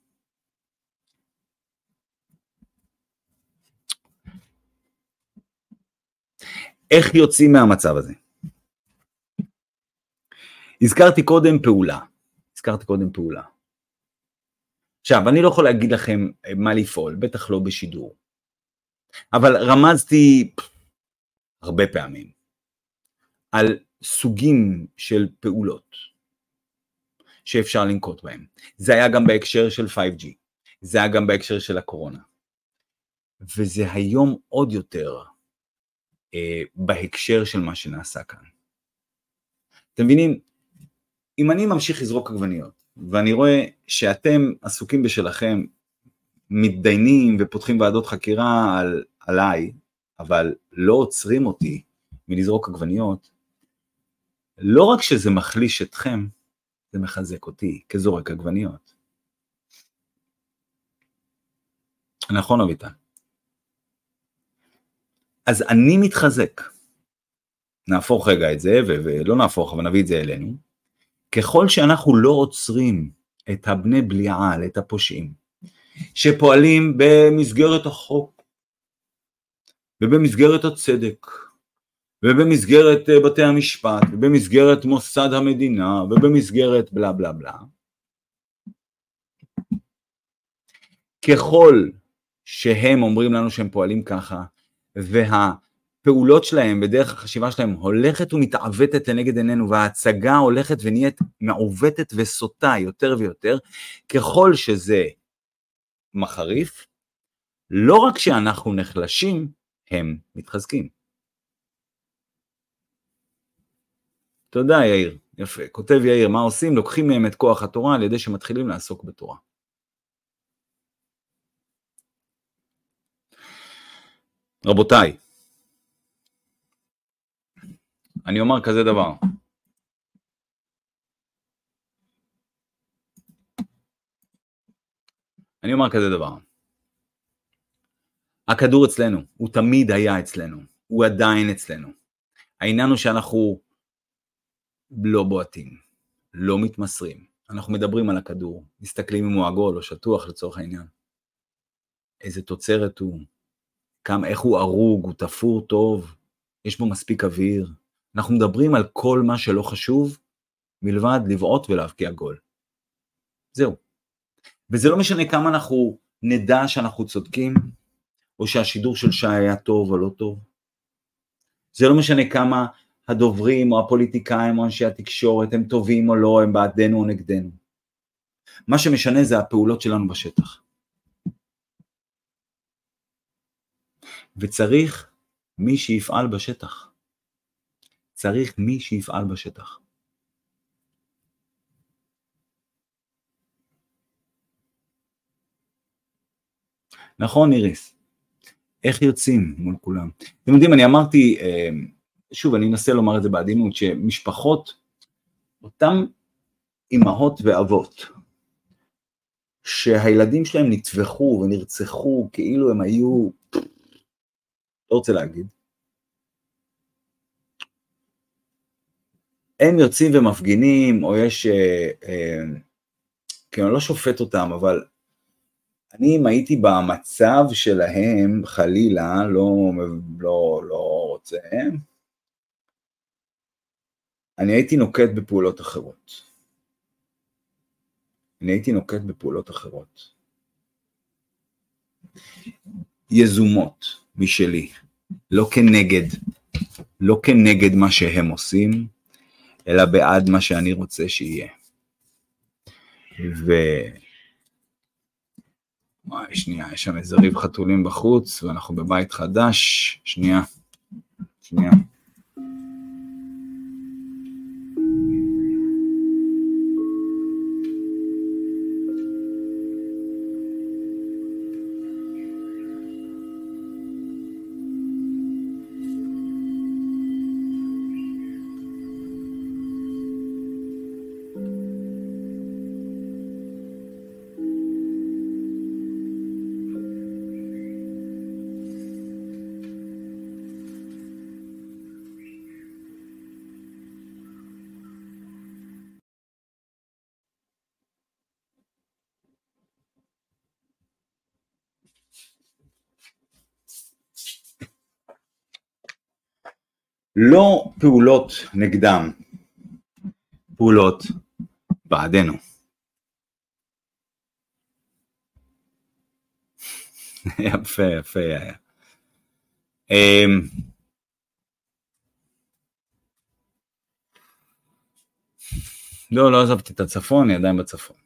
איך יוצאים מהמצב הזה? הזכרתי קודם פעולה. עכשיו, אני לא יכול להגיד לכם מה לפעול, בטח לא בשידור. אבל רמזתי הרבה פעמים על סוגים של פעולות שאפשר לנקוט בהם. זה היה גם בהקשר של 5G, זה היה גם בהקשר של הקורונה. וזה היום עוד יותר בהקשר של מה שנעשה כאן. אתם מבינים, אם אני ממשיך לזרוק עגבניות, ואני רואה שאתם עסוקים בשלכם, מתדיינים ופותחים ועדות חקירה עליי, אבל לא עוצרים אותי מלזרוק עגבניות, לא רק שזה מחליש אתכם, זה מחזק אותי כזורק עגבניות. נכון אביטל? אז אני מתחזק. נהפוך רגע את זה, ולא נהפוך, אבל נביא את זה אלינו. ככל שאנחנו לא עוצרים את הבני בליעל, את הפושעים, שפועלים במסגרת החוק, ובמסגרת הצדק, ובמסגרת בתי המשפט, ובמסגרת מוסד המדינה, ובמסגרת בלה בלה בלה, ככל שהם אומרים לנו שהם פועלים ככה, והפעולות שלהם בדרך החשיבה שלהם הולכת ומתעוותת לנגד עינינו, וההצגה הולכת ונהיית מעוותת וסוטה יותר ויותר, ככל שזה מחריף, לא רק שאנחנו נחלשים, הם מתחזקים. תודה יאיר, יפה. כותב יאיר, מה עושים? לוקחים מהם את כוח התורה על ידי שמתחילים לעסוק בתורה. רבותיי, אני אומר כזה דבר. הכדור אצלנו, הוא תמיד היה אצלנו, הוא עדיין אצלנו. העניין הוא שאנחנו לא בועטים, לא מתמסרים. אנחנו מדברים על הכדור, מסתכלים אם הוא עגול או שטוח לצורך העניין. איזה תוצרת הוא, איך הוא ארוג, הוא תפור טוב, יש בו מספיק אוויר. אנחנו מדברים על כל מה שלא חשוב, מלבד לבעוט ולהבקיע גול. זהו. וזה לא משנה כמה אנחנו נדע שאנחנו צודקים, או שהשידור של שי היה טוב או לא טוב. זה לא משנה כמה הדוברים או הפוליטיקאים או אנשי התקשורת הם טובים או לא, הם בעדנו או נגדנו. מה שמשנה זה הפעולות שלנו בשטח. וצריך מי שיפעל בשטח. צריך מי שיפעל בשטח. נכון, איריס? איך יוצאים מול כולם? אתם יודעים, אני אמרתי, שוב, אני אנסה לומר את זה בעדינות, שמשפחות, אותם אמהות ואבות, שהילדים שלהם נטבחו ונרצחו, כאילו הם היו, לא רוצה להגיד, הם יוצאים ומפגינים, או יש, כי אני לא שופט אותם, אבל אני אם הייתי במצב שלהם, חלילה, לא רוצה, אני הייתי נוקט בפעולות אחרות. יזומות משלי, לא כנגד מה שהם עושים, אלא בעד מה שאני רוצה שיהיה. שנייה, יש שם איזה ריב חתולים בחוץ, ואנחנו בבית חדש, שנייה. לא פעולות נגדם, פעולות בעדנו. יפה היה. לא עזבתי את הצפון, אני עדיין בצפון.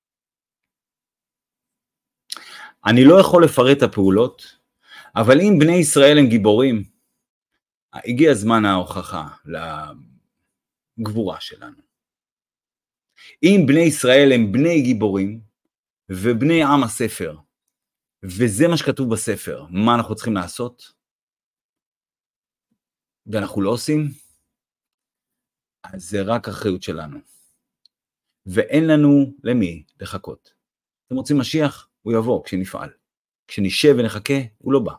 אני לא יכול לפרט את הפעולות, אבל אם בני ישראל הם גיבורים, הגיע זמן ההוכחה לגבורה שלנו. אם בני ישראל הם בני גיבורים, ובני עם הספר, וזה מה שכתוב בספר, מה אנחנו צריכים לעשות, ואנחנו לא עושים, אז זה רק אחריות שלנו. ואין לנו למי לחכות. אתם רוצים משיח? הוא יבוא כשנפעל. כשנשב ונחכה, הוא לא בא.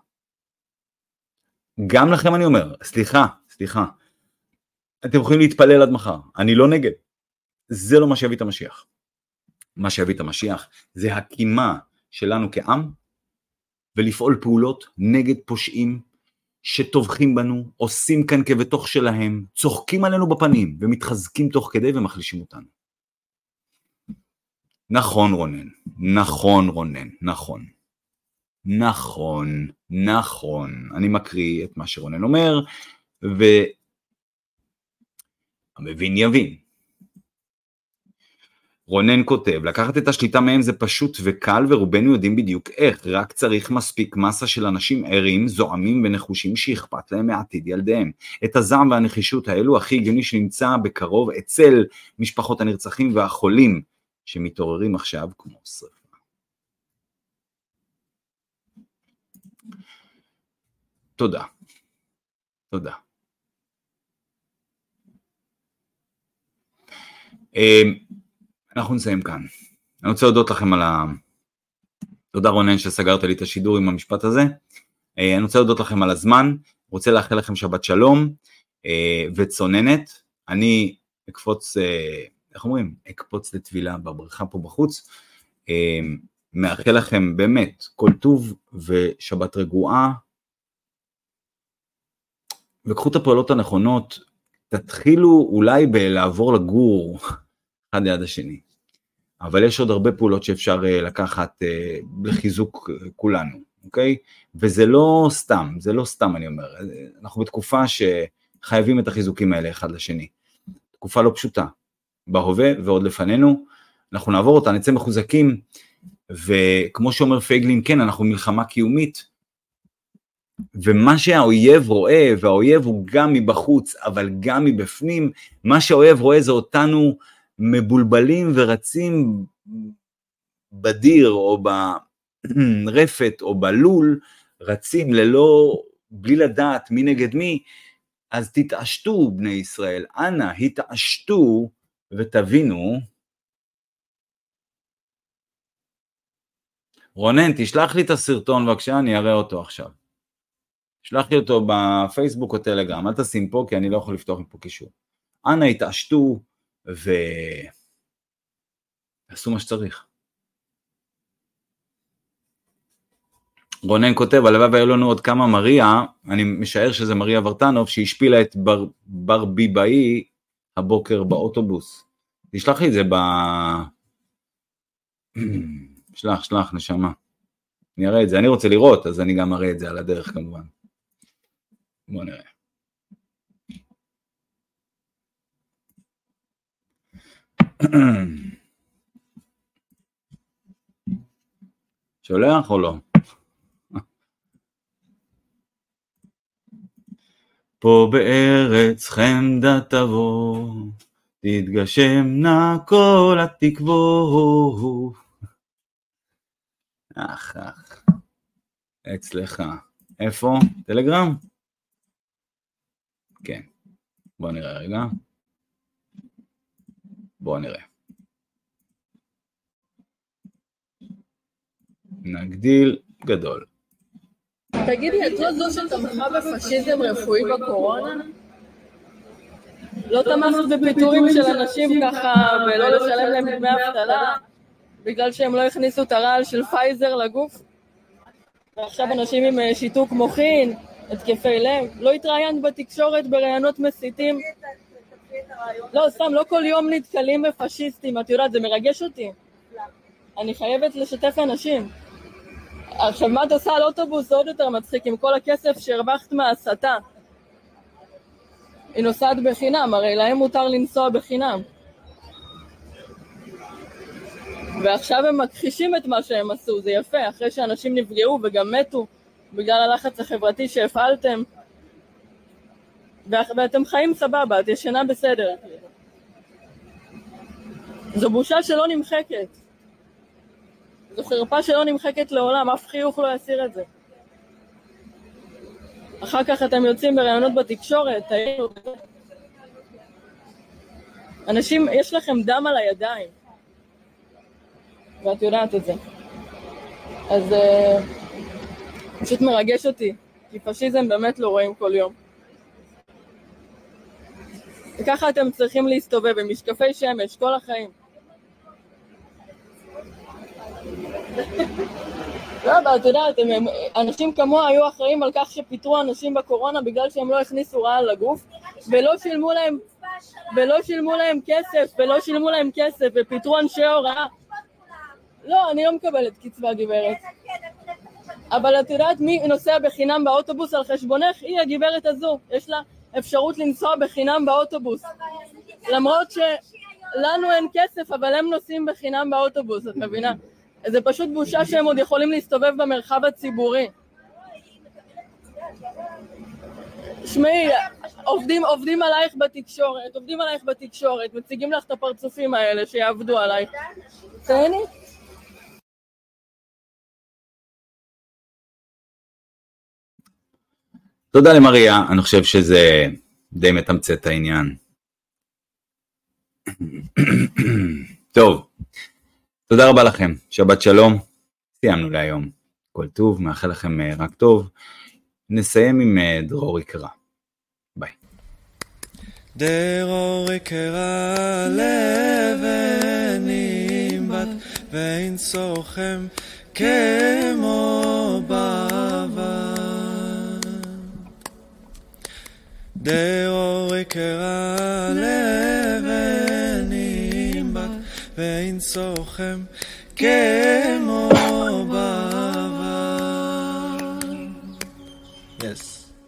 גם לכם אני אומר, סליחה, אתם יכולים להתפלל עד מחר, אני לא נגד, זה לא מה שיביא את המשיח. מה שיביא את המשיח זה הקימה שלנו כעם, ולפעול פעולות נגד פושעים שטובחים בנו, עושים כאן כבתוך שלהם, צוחקים עלינו בפנים, ומתחזקים תוך כדי ומחלישים אותנו. נכון רונן, נכון, אני מקריא את מה שרונן אומר, והמבין יבין. רונן כותב, לקחת את השליטה מהם זה פשוט וקל, ורובנו יודעים בדיוק איך, רק צריך מספיק מסה של אנשים ערים, זועמים ונחושים שאכפת להם מעתיד ילדיהם. את הזעם והנחישות האלו הכי הגיוני שנמצא בקרוב אצל משפחות הנרצחים והחולים, שמתעוררים עכשיו כמו שריפה. תודה. אנחנו נסיים כאן. אני רוצה להודות לכם על תודה רונן שסגרת לי את השידור עם המשפט הזה. אני רוצה להודות לכם על הזמן, רוצה לאחל לכם שבת שלום וצוננת. אני אקפוץ, אקפוץ לטבילה בבריכה פה בחוץ. מאחל לכם באמת כל טוב ושבת רגועה וקחו את הפעולות הנכונות, תתחילו אולי בלעבור לגור אחד ליד השני, אבל יש עוד הרבה פעולות שאפשר לקחת לחיזוק כולנו, אוקיי? וזה לא סתם אני אומר, אנחנו בתקופה שחייבים את החיזוקים האלה אחד לשני, תקופה לא פשוטה, בהווה ועוד לפנינו, אנחנו נעבור אותה, נצא מחוזקים, וכמו שאומר פייגלין, כן, אנחנו מלחמה קיומית, ומה שהאויב רואה, והאויב הוא גם מבחוץ, אבל גם מבפנים, מה שהאויב רואה זה אותנו מבולבלים ורצים בדיר, או ברפת, או בלול, רצים בלי לדעת מי נגד מי, אז תתעשתו בני ישראל, אנא, התעשתו ותבינו, רונן, תשלח לי את הסרטון בבקשה, אני אראה אותו עכשיו. שלח לי אותו בפייסבוק או טלגרם, אל תשים פה, כי אני לא יכול לפתוח פה קישור. אנא, התעשתו ועשו מה שצריך. רונן כותב, הלוואי והיו לנו עוד כמה מריה, אני משער שזה מריה ורטנוב, שהשפילה את ברביבאי הבוקר באוטובוס. תשלח לי את זה שלח, נשמה. אני אראה את זה, אני רוצה לראות, אז אני גם אראה את זה על הדרך כמובן. בוא נראה. שולח או לא? פה בארץ חמדה תבוא, תתגשמנה כל התקוות. אך, אצלך. איפה? טלגרם? כן. בוא נראה רגע. בוא נראה. נגדיל גדול. תגידי, את לא זו שתמכה בפשיזם רפואי בקורונה? לא תמכת בפיטורים של אנשים ככה ולא לשלם להם דמי אבטלה בגלל שהם לא הכניסו את הרעל של פייזר לגוף? ועכשיו אנשים עם שיתוק מוחין, התקפי לב, לא התראיינת בתקשורת ברעיונות מסיתים? לא, סתם, לא כל יום נתקלים בפשיסטים, את יודעת, זה מרגש אותי. אני חייבת לשתף אנשים. עכשיו, מה את עושה על אוטובוס? עוד יותר מצחיק, עם כל הכסף שהרווחת מהסתה. היא נוסעת בחינם, הרי להם מותר לנסוע בחינם. ועכשיו הם מכחישים את מה שהם עשו, זה יפה, אחרי שאנשים נפגעו וגם מתו, בגלל הלחץ החברתי שהפעלתם. ואתם חיים סבבה, את ישנה בסדר. זו בושה שלא נמחקת. זו חרפה שלא נמחקת לעולם, אף חיוך לא יסיר את זה. אחר כך אתם יוצאים ברעיונות בתקשורת, אנשים, יש לכם דם על הידיים. ואת יודעת את זה. אז פשוט מרגש אותי, כי פשיזם באמת לא רואים כל יום. וככה אתם צריכים להסתובב במשקפי שמש כל החיים. לא, אבל את יודעת, אנשים כמוה היו אחראים על כך שפיטרו אנשים בקורונה בגלל שהם לא הכניסו רעל לגוף, ולא שילמו להם כסף, ופיטרו אנשי הוראה. לא, אני לא מקבלת קצבה גברת. אבל את יודעת מי נוסע בחינם באוטובוס על חשבונך? היא הגברת הזו, יש לה אפשרות לנסוע בחינם באוטובוס. למרות שלנו אין כסף, אבל הם נוסעים בחינם באוטובוס, את מבינה? זה פשוט בושה שהם עוד יכולים להסתובב במרחב הציבורי. שמעי, עובדים עלייך בתקשורת, מציגים לך את הפרצופים האלה שיעבדו עלייך. תהני? תודה למריה, אני חושב שזה די מתמצת את העניין. טוב, תודה רבה לכם, שבת שלום, סיימנו להיום, כל טוב, מאחל לכם רק טוב, נסיים עם דרור יקרה, ביי. דרור יקרה לבנים בת ואין סוכם כמו בעבר דרור יקרה לבנים בת ואין סוכם כמו בעבר. Yes.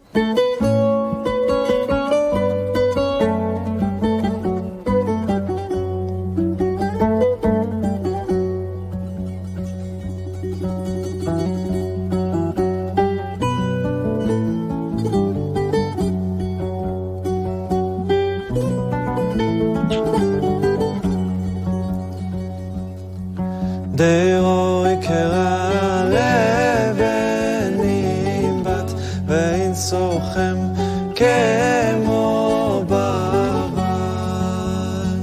דרור יקרה לבנים בת ואין סוכם כמו ברד.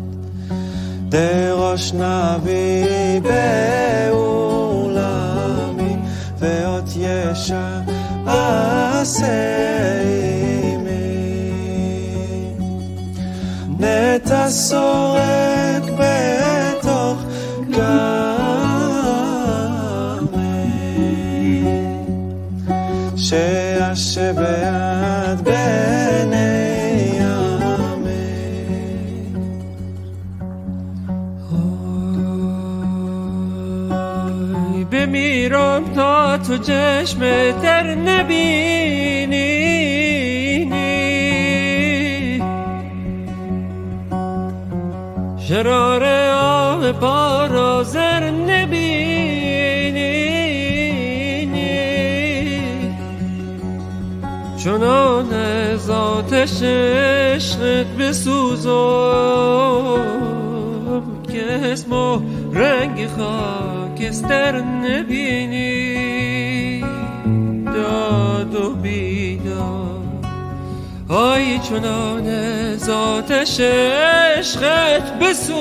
דרוש נביא בעולמי ואות ישע עשה עמי. נטע שורק בתוך שעשה ביד בני עמי. אוי במירום تا تو چشم تر نبینی شرار آب پارازر نبینی چنان از آتش عشقت بسوزم که اسم و رنگ خاکستر نبینی. داد و بیداد آی چنان از آتش عشقت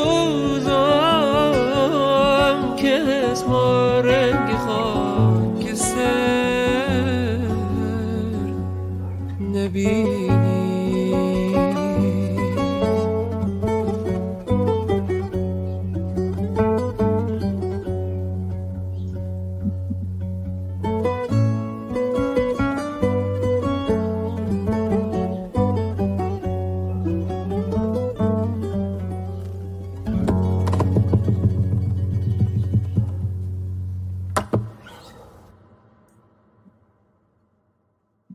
بسوزم که اسم و رنگ خاکستر نبی.